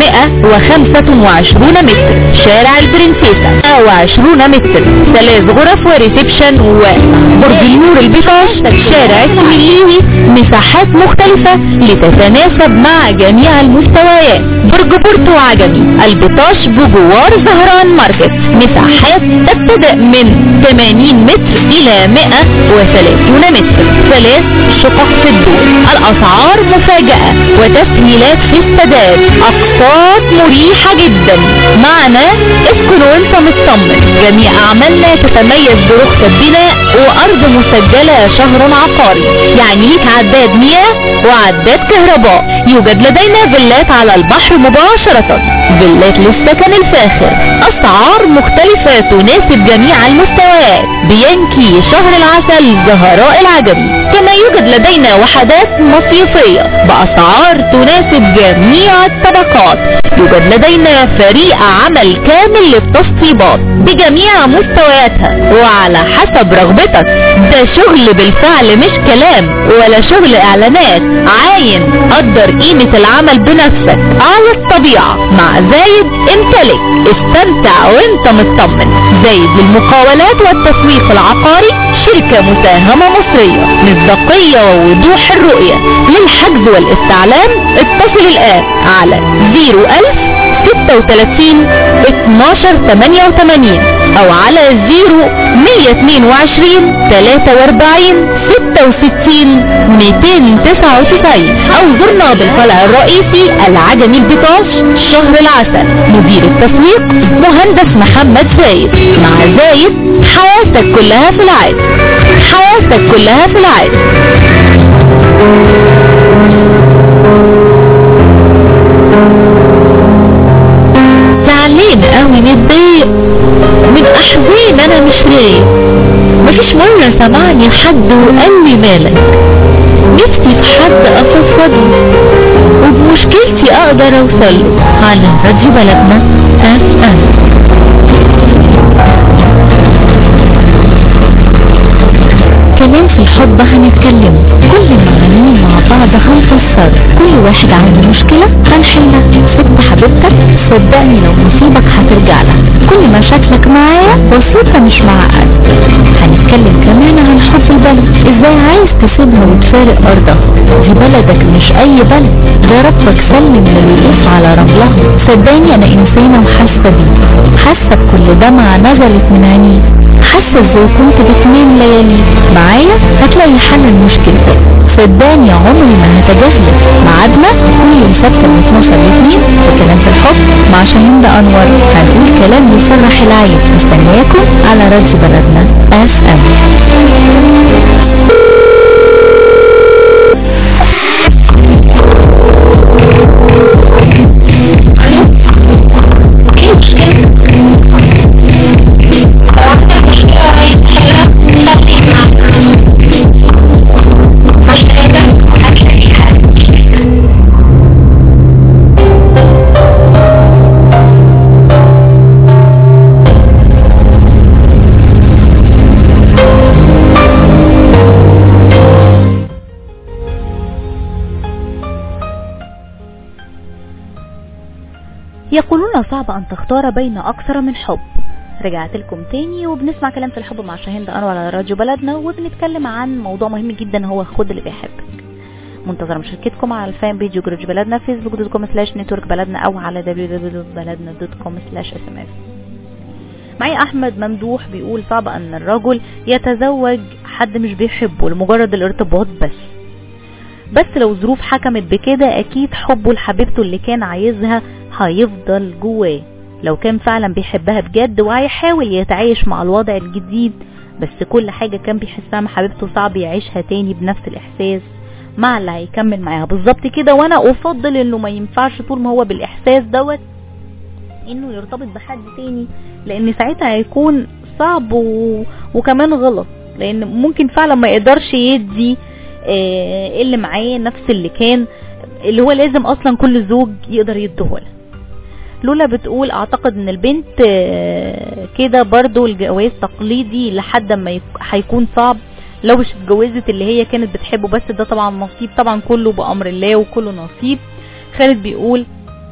125 متر، شارع البرنسيسة 120 متر، 3 غرف وريسبشن. وبرج النور البطاش شارع السميليوي، مساحات مختلفة لتتناسب مع جميع المستويات. برج بورتو عجمي البطاش بجوار زهران ماركت، مساحات تبتدأ من 80 متر إلى 130 متر، 3 شقق في الدور. الأسعار مفاجأة وتسهيلات في السداد، أقساط مريحة جدا. معنا اسكن وانت مطمن. جميع أعمالنا تتميز برخصة بناء وأرض مسجلة شهر عقاري، يعني ليك عداد مياه وعداد كهرباء. يوجد لدينا فيلات على البحر مباشرة، فيلات للسكن الفاخر، أسعار مختلفة تناسب جميع المستويات. بينكي شهر العسل، زهراء العجمي. كما يوجد لدينا وحدات مصيفية بأسعار تناسب جميع الطبقات. يوجد لدينا فريق عمل كامل للتشطيبات بجميع مستوياتها وعلى حسب رغبتك. ده شغل بالفعل مش كلام ولا شغل اعلانات. عاين، قدر قيمة العمل بنفسك على الطبيعة. مع زايد امتلك، استمتع وانت مطمن. زايد للمقاولات والتسويق العقاري، شركة مساهمة مصرية، مصداقية ووضوح الرؤية. للحجز والاستعلام اتصل الآن على 01000 36 12 88 او على 0122 43 66 299 او زرنا بالفرع الرئيسي العجمي البطاش، شهر العسل. مدير التسويق مهندس محمد زايد. مع زايد حياتك كلها في العادي، حياتك كلها في العادي. زعلان قوي، متضايق من احزان، انا مش رايق. مفيش مرة سمعني حد وقال لي مالك. نفسي في حد افضفض وبمشكلتي اقدر اوصله. على راديو بلدنا FM. كلام في الحب هنتكلم، كل المعاني مع بعض هنفسر، كل واحد عنده مشكلة هنحلها. سبت حبيبتك، صدقني لو نصيبك هترجع لها. كل مشاكلك معايا بسيطة مش معقد. هنتكلم كمان عن حب البلد، ازاي عايز تسيبها وتفارق ارضها. دي بلدك مش اي بلد، ده ربك سلم للوقوف على رملها. صدقني انا انسانة وحاسة بيه، حاسة بكل دمعة نزلت من عينيه، حاسة ازاي كنت بتنام ليالي. معايا هتلاقي حل لمشكلتك، صدقني عمري ما هتجاهلك. ميعادنا كل يوم سبت من 12 ل 2 في كلام في الحب مع شاهين انور. هنقول كلام يفرح العين. مستنياكم على راديو بلدنا FM. يقولون صعب ان تختار بين اكثر من حب. رجعت لكم تاني وبنسمع كلام في الحب مع شاهين انور على راديو بلدنا، وبنتكلم عن موضوع مهم جدا هو خد اللي بيحبك. منتظر مشاركتكم على الفان بيج جروج بلدنا، facebook.com/network بلدنا او على www.baladna.com/sms. معي احمد ممدوح بيقول صعب ان الرجل يتزوج حد مش بيحبه لمجرد الارتباط بس لو ظروف حكمت بكده اكيد حبه لحبيبته اللي كان عايزها هيفضل جواه لو كان فعلا بيحبها بجد وهيحاول يتعايش مع الوضع الجديد. بس كل حاجة كان بيحسها مع حبيبته صعب يعيشها تاني بنفس الاحساس مع اللي هيكمل معاها بالظبط كده. وانا افضل انه ما ينفعش طول ما هو بالاحساس دوت انه يرتبط بحد تاني، لان ساعتها هيكون صعب وكمان غلط، لان ممكن فعلا ما يقدرش يدي اللي معاه نفس اللي كان اللي هو لازم اصلا كل زوج يقدر يديهوله. لولا بتقول اعتقد ان البنت كده برضو الجواز تقليدي لحد ما هيكون صعب لو مش اتجوزت اللي هي كانت بتحبه، بس ده طبعا نصيب، طبعا كله بأمر الله وكله نصيب. خالد بيقول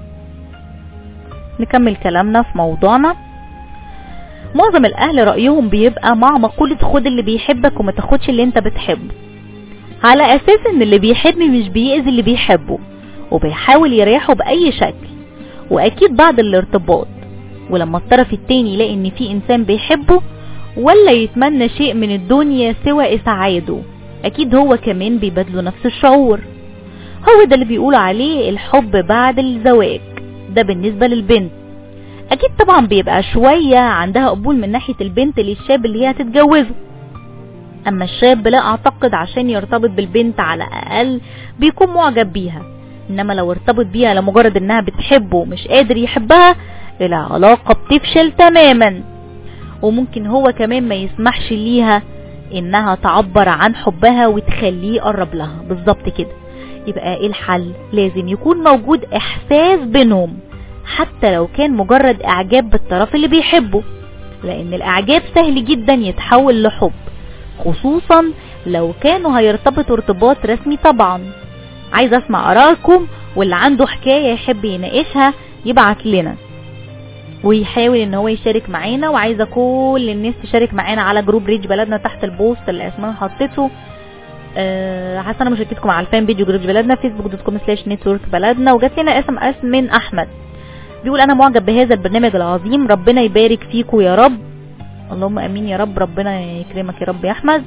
نكمل كلامنا في موضوعنا. معظم الاهل رأيهم بيبقى مع مقولة خد اللي بيحبك وما تاخدش اللي انت بتحبه، على اساس ان اللي بيحب مش بيأذي اللي بيحبه وبيحاول يريحه بأي شكل. واكيد بعد الارتباط ولما الطرف التاني يلاقي ان في انسان بيحبه ولا يتمنى شيء من الدنيا سوى اسعاده، اكيد هو كمان بيبادله نفس الشعور. هو ده اللي بيقولوا عليه الحب بعد الزواج. ده بالنسبة للبنت. اكيد طبعا بيبقى شوية عندها قبول من ناحية البنت للشاب اللي هي هتتجوزه، اما الشاب لا اعتقد عشان يرتبط بالبنت على الاقل بيكون معجب بيها، انما لو ارتبط بيها لمجرد انها بتحبه ومش قادر يحبها العلاقة بتفشل تماما، وممكن هو كمان ما يسمحش ليها انها تعبر عن حبها وتخليه يقرب لها بالظبط كده. يبقى ايه الحل؟ لازم يكون موجود احساس بينهم حتى لو كان مجرد اعجاب بالطرف اللي بيحبه، لان الاعجاب سهل جدا يتحول لحب، خصوصا لو كانوا هيرتبطوا ارتباط رسمي. طبعا عايز اسمع ارائكم، واللي عنده حكاية يحب يناقشها يبعت لنا ويحاول ان هو يشارك معانا، وعايزة كل الناس تشارك معانا على جروب ريج بلدنا تحت البوست اللي اسمها حطيته. حسنا مشاركتكم على الفان بيج جروب بلدنا facebook.com/network بلدنا. وجات لنا SMS من احمد بيقول انا معجب بهذا البرنامج العظيم، ربنا يبارك فيكم يا رب. اللهم امين يا رب، ربنا يكرمك يا رب يا احمد.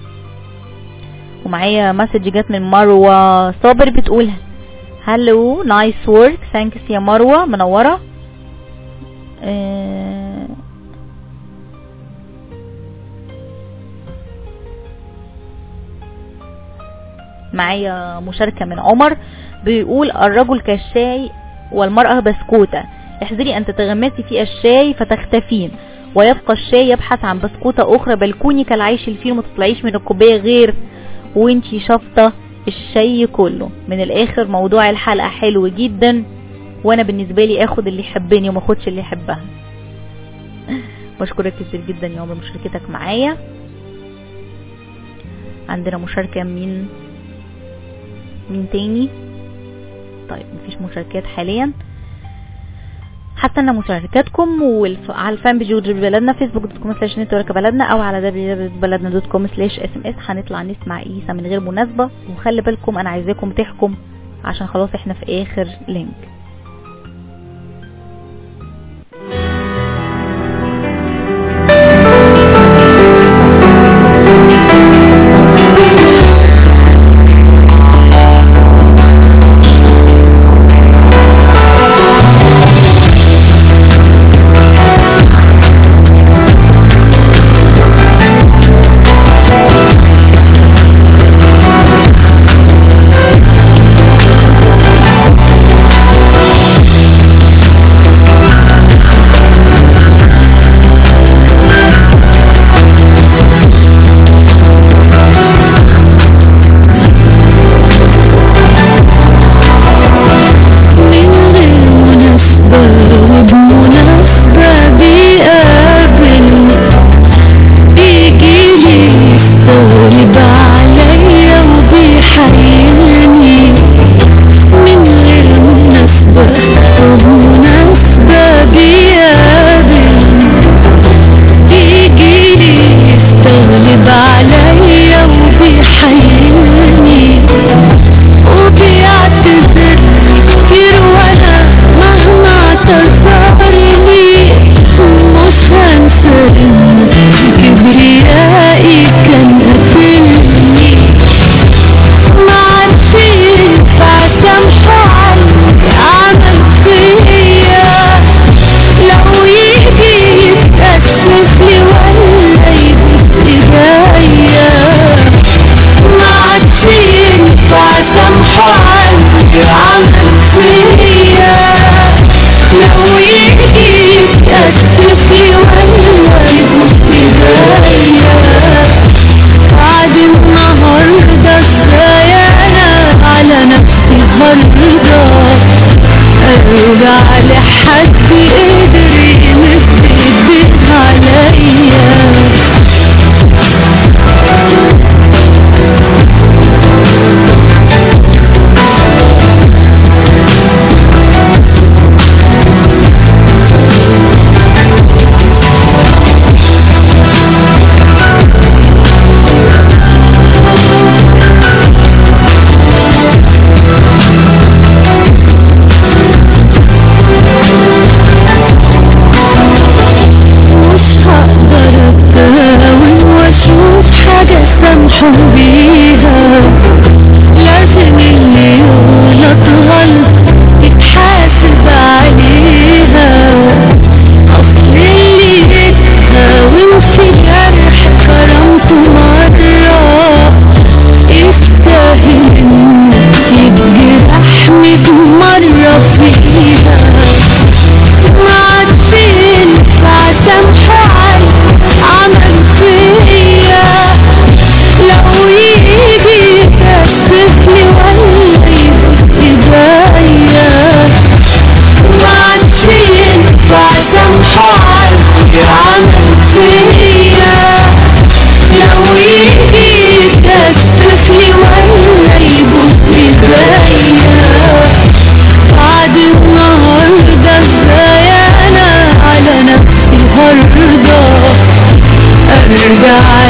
ومعايا مسج جات من مروة صابر بتقول هلو نايس وورك ثانكس يا مروة منورة. معايا مشاركة من عمر بيقول الرجل كالشاي والمرأة بسكوتة، احذري ان تتغمسي في الشاي فتختفين ويبقى الشاي يبحث عن بسكوتة اخرى، بل كوني كالعيش الفيل ما تطلعيش من الكوباية غير وانتي شفطة الشاي كله. من الاخر موضوع الحلقة حلو جدا، وانا بالنسبة لي اخد اللي يحبني وما اخدش اللي يحبها. بشكرك كتير جدا يا عمر مشاركتك معايا. عندنا مشاركة من تاني؟ طيب مفيش مشاركات حاليا، هستنى مشاركاتكم على الفان بيج بلدنا facebook.com/network بلدنا او على www.baladna.com/sms. هنطلع نسمع إيسا من غير مناسبة، وخلي بالكم انا عايزاكم تحكم عشان خلاص احنا في اخر لينك.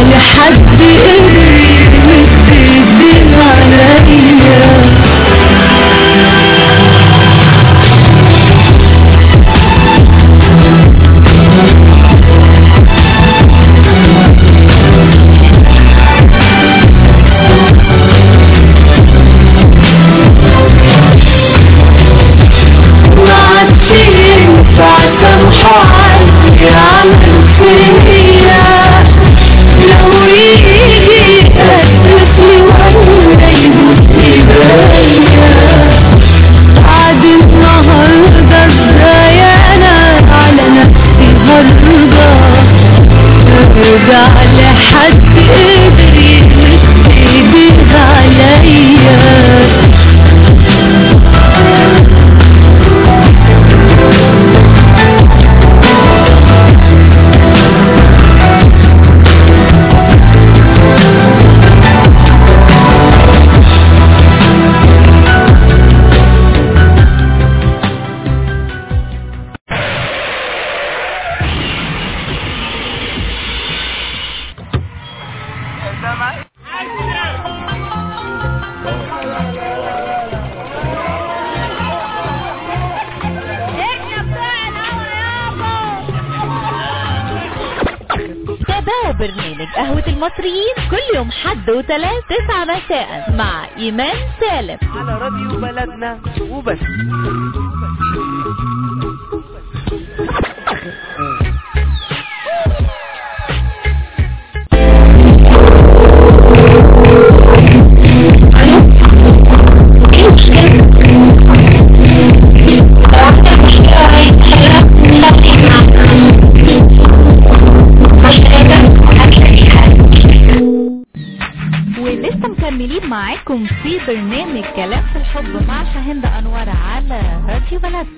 لحد قريب متدين عليا. برنامج قهوة المصريين كل يوم حد وثلاث 9 مساء مع إيمان سالم على راديو بلدنا وبس. ولسه مكملين معاكم في برنامج كلام في الحب مع شاهين أنور على راديو بلد.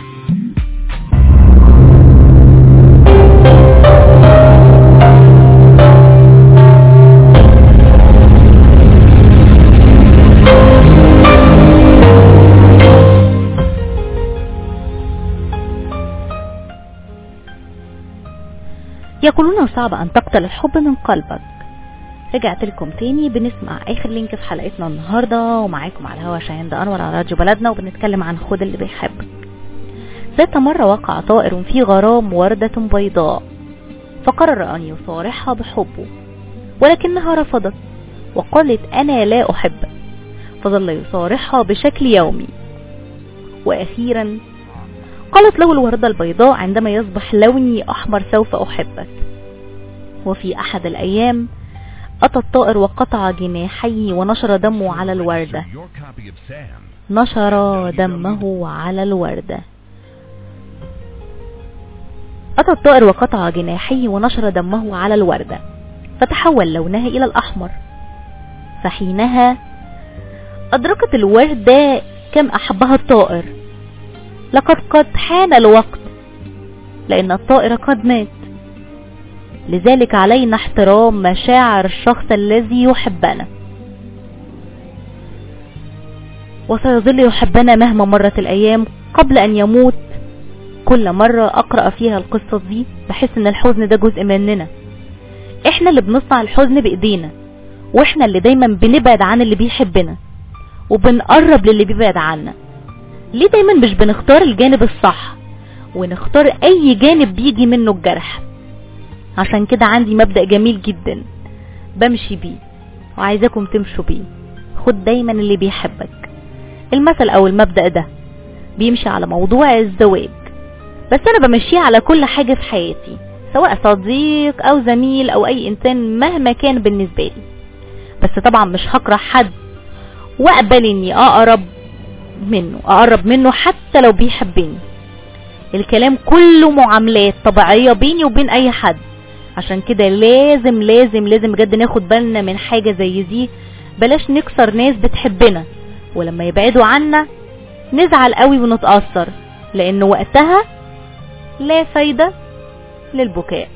يقولون صعب أن تقتل الحب من قلبك. رجعت لكم تاني بنسمع اخر لينك في حلقتنا النهاردة ومعاكم على الهوا شاهين أنور على راديو بلدنا، وبنتكلم عن خد اللي بيحبك. ذات مرة وقع طائر في غرام وردة بيضاء، فقرر أن يصارحها بحبه، ولكنها رفضت وقالت أنا لا أحبك، فظل يصارحها بشكل يومي، وأخيرا قالت له الوردة البيضاء عندما يصبح لوني أحمر سوف أحبك. وفي أحد الأيام أتى الطائر وقطع جناحيه ونشر دمه على الوردة. نشر دمه على الوردة. أتى الطائر وقطع جناحيه ونشر دمه على الوردة، فتحول لونها إلى الأحمر. فحينها أدركت الوردة كم أحبها الطائر، لقد قد حان الوقت، لأن الطائر قد مات. لذلك علينا احترام مشاعر الشخص الذي يحبنا، وسيظل يحبنا مهما مرت الأيام قبل أن يموت. كل مرة أقرأ فيها القصة دي بحس أن الحزن ده جزء مننا، إحنا اللي بنصنع الحزن بإيدينا، وإحنا اللي دايما بنبعد عن اللي بيحبنا وبنقرب للي بيبعد عنا. ليه دايما مش بنختار الجانب الصح ونختار أي جانب بيجي منه الجرح؟ عشان كده عندي مبدأ جميل جدا بمشي بيه وعايزاكم تمشوا بيه: خد دايما اللي بيحبك. المثل او المبدأ ده بيمشي على موضوع الزواج، بس انا بمشيه على كل حاجة في حياتي، سواء صديق او زميل او اي انسان مهما كان بالنسبة لي. بس طبعا مش هكره حد واقبل اني اقرب منه حتى لو بيحبني. الكلام كله معاملات طبيعية بيني وبين اي حد. عشان كده لازم لازم لازم بجد ناخد بالنا من حاجة زي دي. بلاش نكسر ناس بتحبنا ولما يبعدوا عنا نزعل قوي ونتأثر، لان وقتها لا فايدة للبكاء.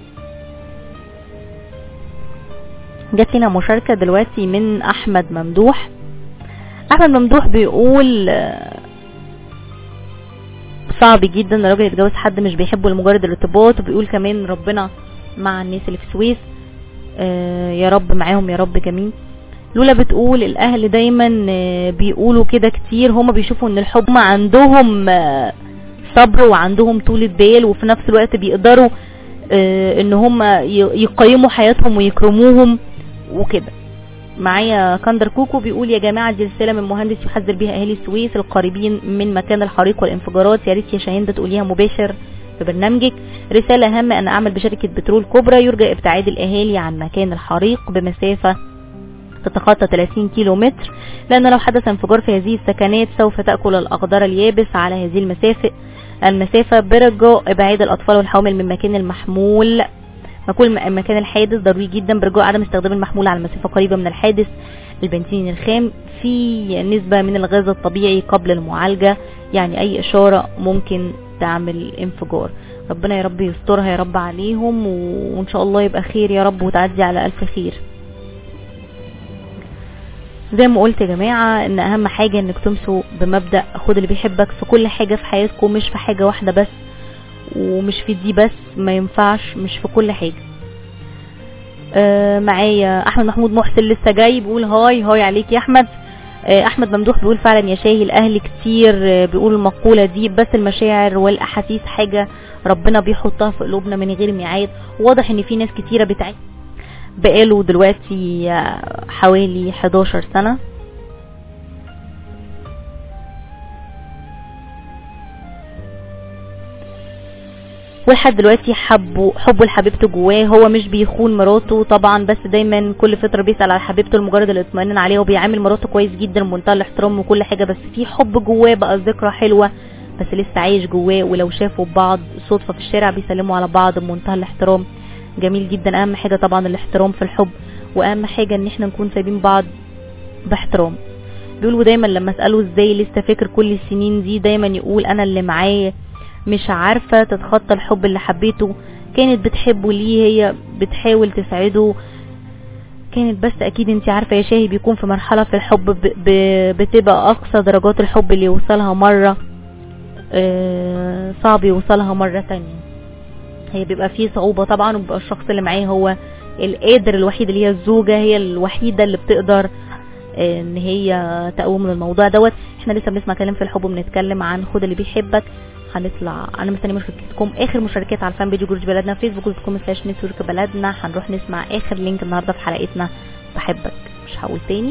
جات لنا مشاركة دلوقتي من احمد ممدوح. احمد ممدوح بيقول صعب جدا الراجل يتجوز حد مش بيحبه لمجرد الارتباط، وبيقول كمان ربنا مع الناس اللي في السويس. يا رب معاهم يا رب. جميل. لولا بتقول الاهل دايما بيقولوا كده كتير، هما بيشوفوا ان الحب عندهم صبر وعندهم طولة بال، وفي نفس الوقت بيقدروا ان هما يقيموا حياتهم ويكرموهم وكده. معايا كندر كوكو بيقول يا جماعة دي رسالة من مهندس يحذر بها اهالي السويس القريبين من مكان الحريق والانفجارات، يا ريت يا شاهين تقوليها مباشر في برنامجك. رسالة هامة، انا اعمل بشركة بترول كبرى، يرجى ابتعاد الاهالي عن مكان الحريق بمسافة تتخطى 30 كيلو متر، لان لو حدث انفجار في هذه السكنات سوف تأكل الاخضار اليابس على هذه المسافة. برجاء ابعاد الاطفال والحوامل من مكان المحمول مكان الحادث ضروري جدا، برجاء عدم استخدام المحمول على مسافة قريبة من الحادث. البنزين الخام في نسبة من الغاز الطبيعي قبل المعالجة، يعني اي اشارة ممكن تعمل انفجار. ربنا يا رب يسترها يا رب عليهم، وان شاء الله يبقى خير يا رب وتعدي على الف خير. زي ما قلت يا جماعة ان اهم حاجة انك تمسوا بمبدأ خد اللي بيحبك في كل حاجة في حياتكم، مش في حاجة واحدة بس، ومش في دي بس، ما ينفعش، مش في كل حاجة. معايا احمد محمود محسن لسه جاي بيقول هاي عليك يا احمد. احمد ممدوح بيقول فعلا يا شاهي الاهل كتير بيقول المقولة دي، بس المشاعر والاحاسيس حاجة ربنا بيحطها في قلوبنا من غير ميعاد. واضح ان في ناس كتيرة بتعيش بقاله دلوقتي حوالي 11 سنة ولحد دلوقتي حبه لحبيبته جواه. هو مش بيخون مراته طبعا، بس دايما كل فترة بيسأل على حبيبته لمجرد الاطمئنان عليها، وبيعامل مراته كويس جدا بمنتهى الاحترام وكل حاجة، بس في حب جواه بقى، ذكرى حلوة بس لسه عايش جواه. ولو شافوا بعض صدفة في الشارع بيسلموا على بعض بمنتهى الاحترام. جميل جدا. اهم حاجة طبعا الاحترام في الحب، واهم حاجة ان احنا نكون سايبين بعض باحترام. بيقولوا دايما لما اسأله ازاي لسه فاكر كل السنين دي، دايما يقول انا اللي معاه مش عارفة تتخطى الحب اللي حبيته. كانت بتحبه ليه، هي بتحاول تساعده كانت، بس اكيد انت عارفة يا شاهي بيكون في مرحلة في الحب بتبقى اقصى درجات الحب اللي يوصلها مرة صعب يوصلها مرة تانية. هي بيبقى فيه صعوبة طبعا، وبيبقى الشخص اللي معاه هو القادر الوحيد، اللي هي الزوجة هي الوحيدة اللي بتقدر ان هي تقوم من الموضوع دوت. احنا لسه بنسمع كلام في الحب وبنتكلم عن خد اللي بيحبك. هنطلع انا مستني مشاركتكم، اخر مشاركات على الفان بيج جروج بلدنا facebook.com/نتورك بلدنا. هنروح نسمع اخر لينك النهارده في حلقتنا بحبك، مش هقول تاني.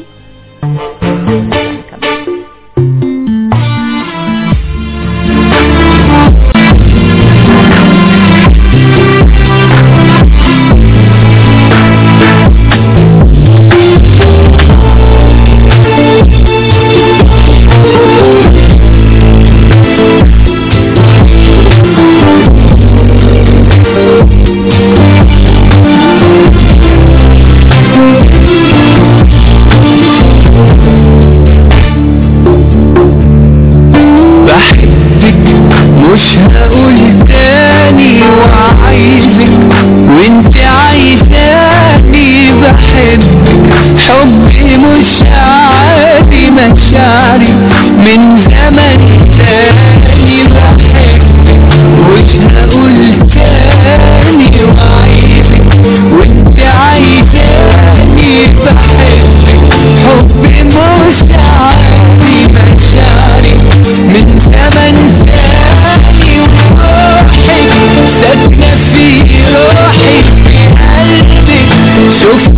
مش هقول تاني وعايزك وانت عايزاني، بحبك حبي مش عادي، مشاعري من زمن تاني. بحبك مش هقول تاني وعايزك وانت عايزاني، بحبك حبي مش عادي، مشاعري من زمن تاني. وروحي ساكنة في روحي في قلبي، شفت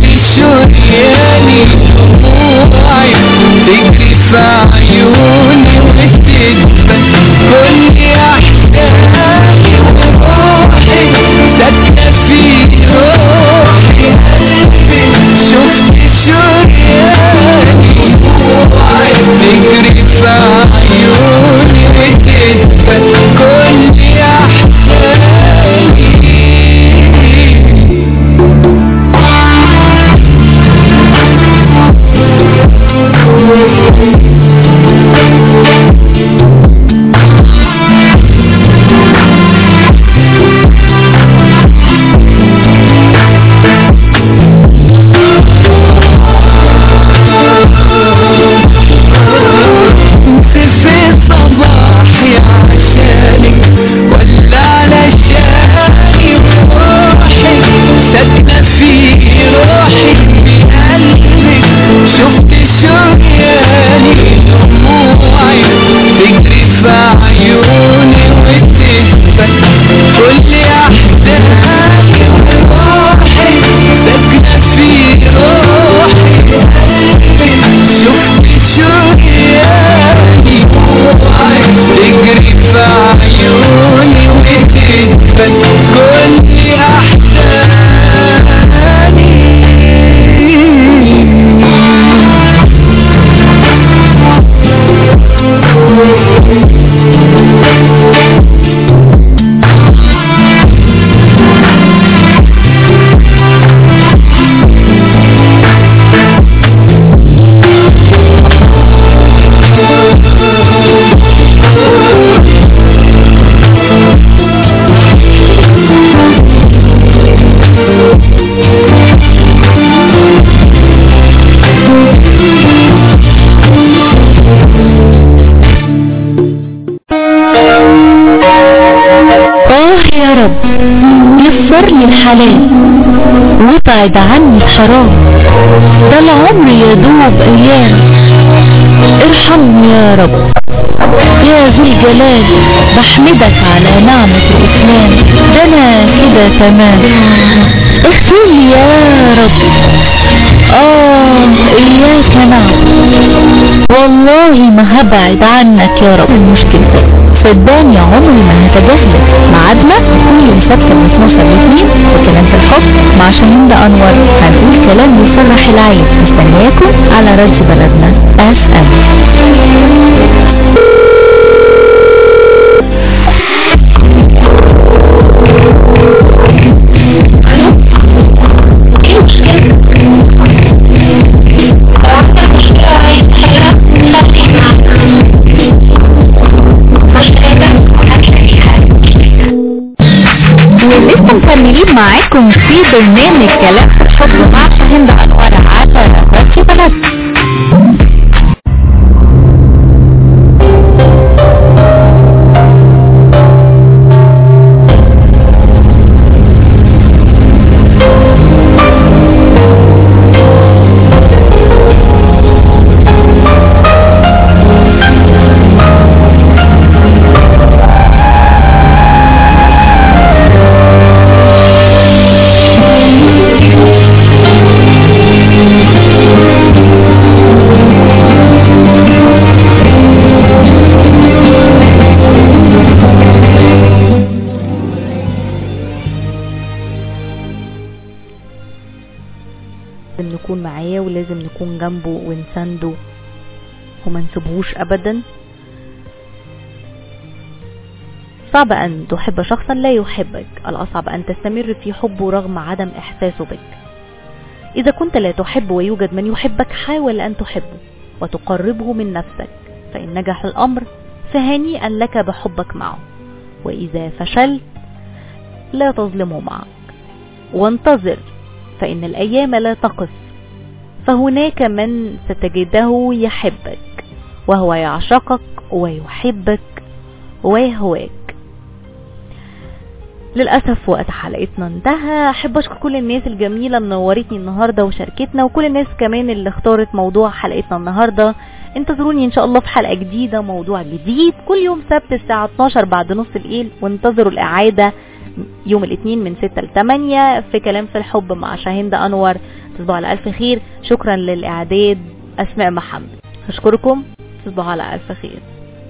شرياني دموعي تجري في عيوني وتدي رب يسر لي الحلال وابعد عني الحرام، ده العمر يدوب ايام، ارحمني يا رب يا ذو الجلال، بحمدك على نعمة الاسلام، ده انا كده تمام، اغفر لي يا رب اياك نعبد، والله ما هبعد عنك يا رب المشكلة، صدقني عمري ما هتجاهلك. ميعادنا كل يوم سبت من 12 ل 2 وكلام في الحب مع شاهين انور، هنقول كلام يفرح العين. مستنياكم على راديو بلدنا FM. ولسه مكملين معاكم في برنامج كلام في الحب مع شاهين انور على راديو بلدنا. نكون معاه ولازم نكون جنبه ونسنده وما نسيبهوش ابدا. صعب ان تحب شخصا لا يحبك، الاصعب ان تستمر في حبه رغم عدم احساسه بك. اذا كنت لا تحب ويوجد من يحبك، حاول ان تحبه وتقربه من نفسك، فان نجح الامر فهنيئا لك بحبك معه، واذا فشلت لا تظلمه معك. وانتظر، فإن الأيام لا تقص، فهناك من ستجده يحبك وهو يعشقك ويحبك ويهواك. للأسف وقت حلقتنا انتهى. أحب أشكر كل الناس الجميلة اللي نورتني النهاردة وشاركتنا، وكل الناس كمان اللي اختارت موضوع حلقتنا النهاردة. انتظروني ان شاء الله في حلقة جديدة، موضوع جديد كل يوم سبت الساعة 12 بعد نص الليل، وانتظروا الإعادة يوم الاثنين من 6 ل 8 في كلام في الحب مع شاهين انور. تصبحوا على الف خير. شكرا للاعداد اسماء محمد. اشكركم. تصبحوا على الف خير.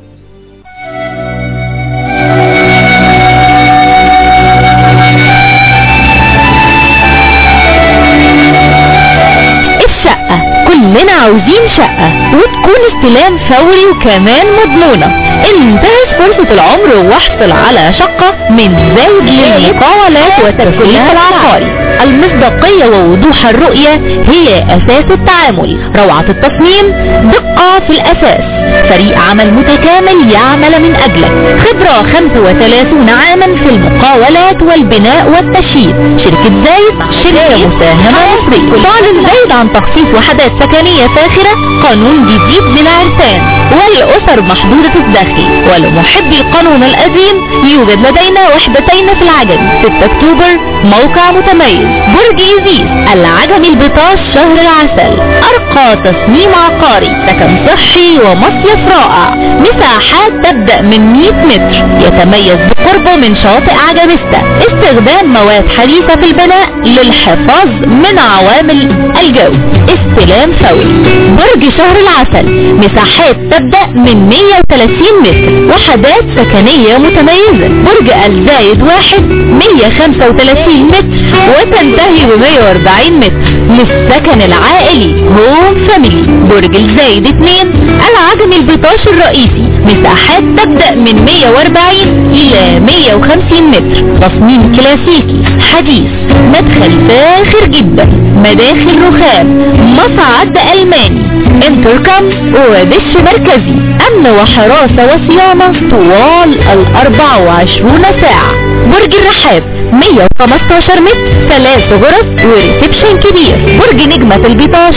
الشقة كلنا عاوزين شقة وتكون استلام فوري وكمان مضمونة. انتهز فرصة العمر واحصل على شقة من زايد للمقاولات والتسويق العقاري. المصداقية ووضوح الرؤية هي اساس التعامل. روعة التصميم، دقة في الاساس، فريق عمل متكامل يعمل من اجلك. خبرة 35 عاما في المقاولات والبناء والتشييد. شركة زايد شركة مساهمة مصرية. تعلن زايد عن تخصيص وحدات سكنية فاخرة، قانون جديد للعرسان والاسر محدودة الدخل. ولمحبي القانون القديم يوجد لدينا وحدتين في العجمي 6 اكتوبر، موقع متميز. برج إيزيس العجمي البطاش شهر العسل. ارقى تصميم عقاري، سكن صحي ومصيف رائع. مساحات تبدأ من 100 متر، يتميز بقربه من شاطئ عجميستا. استخدام مواد حديثة في البناء للحفاظ من عوامل الجو. استلام فوري. برج شهر العسل مساحات تبدأ من 130 متر، وحدات سكنية متميزة. برج الزايد 1 135 متر وتنتهي ب 140 متر للسكن العائلي هوم فاميلي. برج الزايد 2 العجمي البطاش الرئيسي، مساحات تبدأ من 140 إلى 150 متر. تصميم كلاسيكي حديث، مدخل فاخر جدا، مداخل رخام، مصعد ألماني، انتركم ودش مركزي. أمن وحراسة وصيانة طوال 24 ساعة. برج الرحاب 115 متر 3 غرف وريسبشن كبير. برج نجمة البيطاش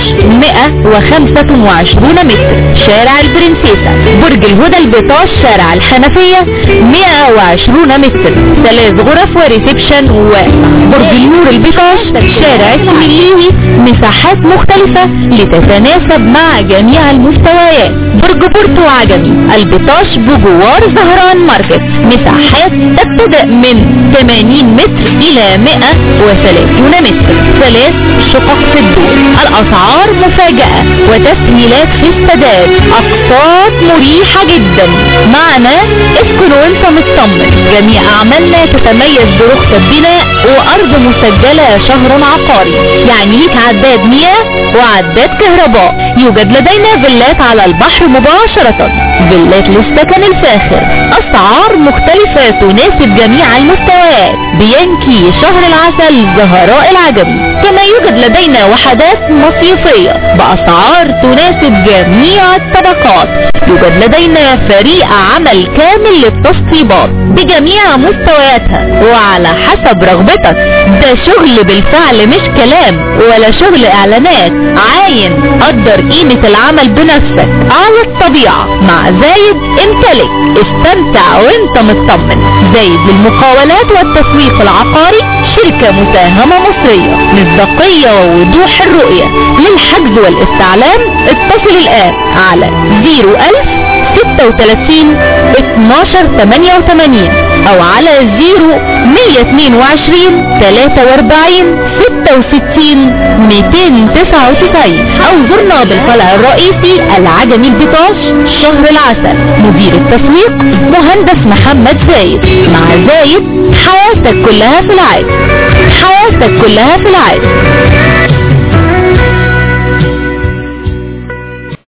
125 متر شارع البرنسيسة. برج الهدى البيطاش شارع الحنفية 120 متر 3 غرف وريسبشن. وبرج النور البيطاش شارع السميليوي مساحات مختلفة لتتناسب مع جميع المستويات. برج بورتو عجمي البيطاش بجوار زهران ماركت مساحات تبتدأ من 80 متر الى 130 متر 3 شقق في الدور. الاسعار مفاجأة وتسهيلات في السداد، اقساط مريحة جدا. معنا اسكن وانت مطمن. جميع اعمالنا تتميز برخصة بناء وارض مسجلة شهر عقاري، يعني ليك عداد مياه وعداد كهرباء. يوجد لدينا فيلات على البحر مباشرة، فيلات للسكن الفاخر، اسعار مختلفة تناسب جميع المستويات. بينكي شهر العسل زهراء العجمي. كما يوجد لدينا وحدات مصيفية باسعار تناسب جميع الطبقات. يوجد لدينا فريق عمل كامل للتشطيبات بجميع مستوياتها وعلى حسب رغبتك. ده شغل بالفعل مش كلام ولا شغل اعلانات. عاين قدر قيمة العمل بنفسك على الطبيعة. مع زايد امتلك، استمتع وانت مطمن. زايد للمقاولات والتسويق العقاري، شركة مساهمة مصرية، مصداقية ووضوح الرؤية. للحجز والاستعلام اتصل الآن على 01036 1288 او على 0122 43 66 299 او زرنا بالقلع الرئيسي العجمي البيطاش شهر العسل. مدير التسويق مهندس محمد زايد. مع زايد حياتك كلها في العادي، حياتك كلها في العادي.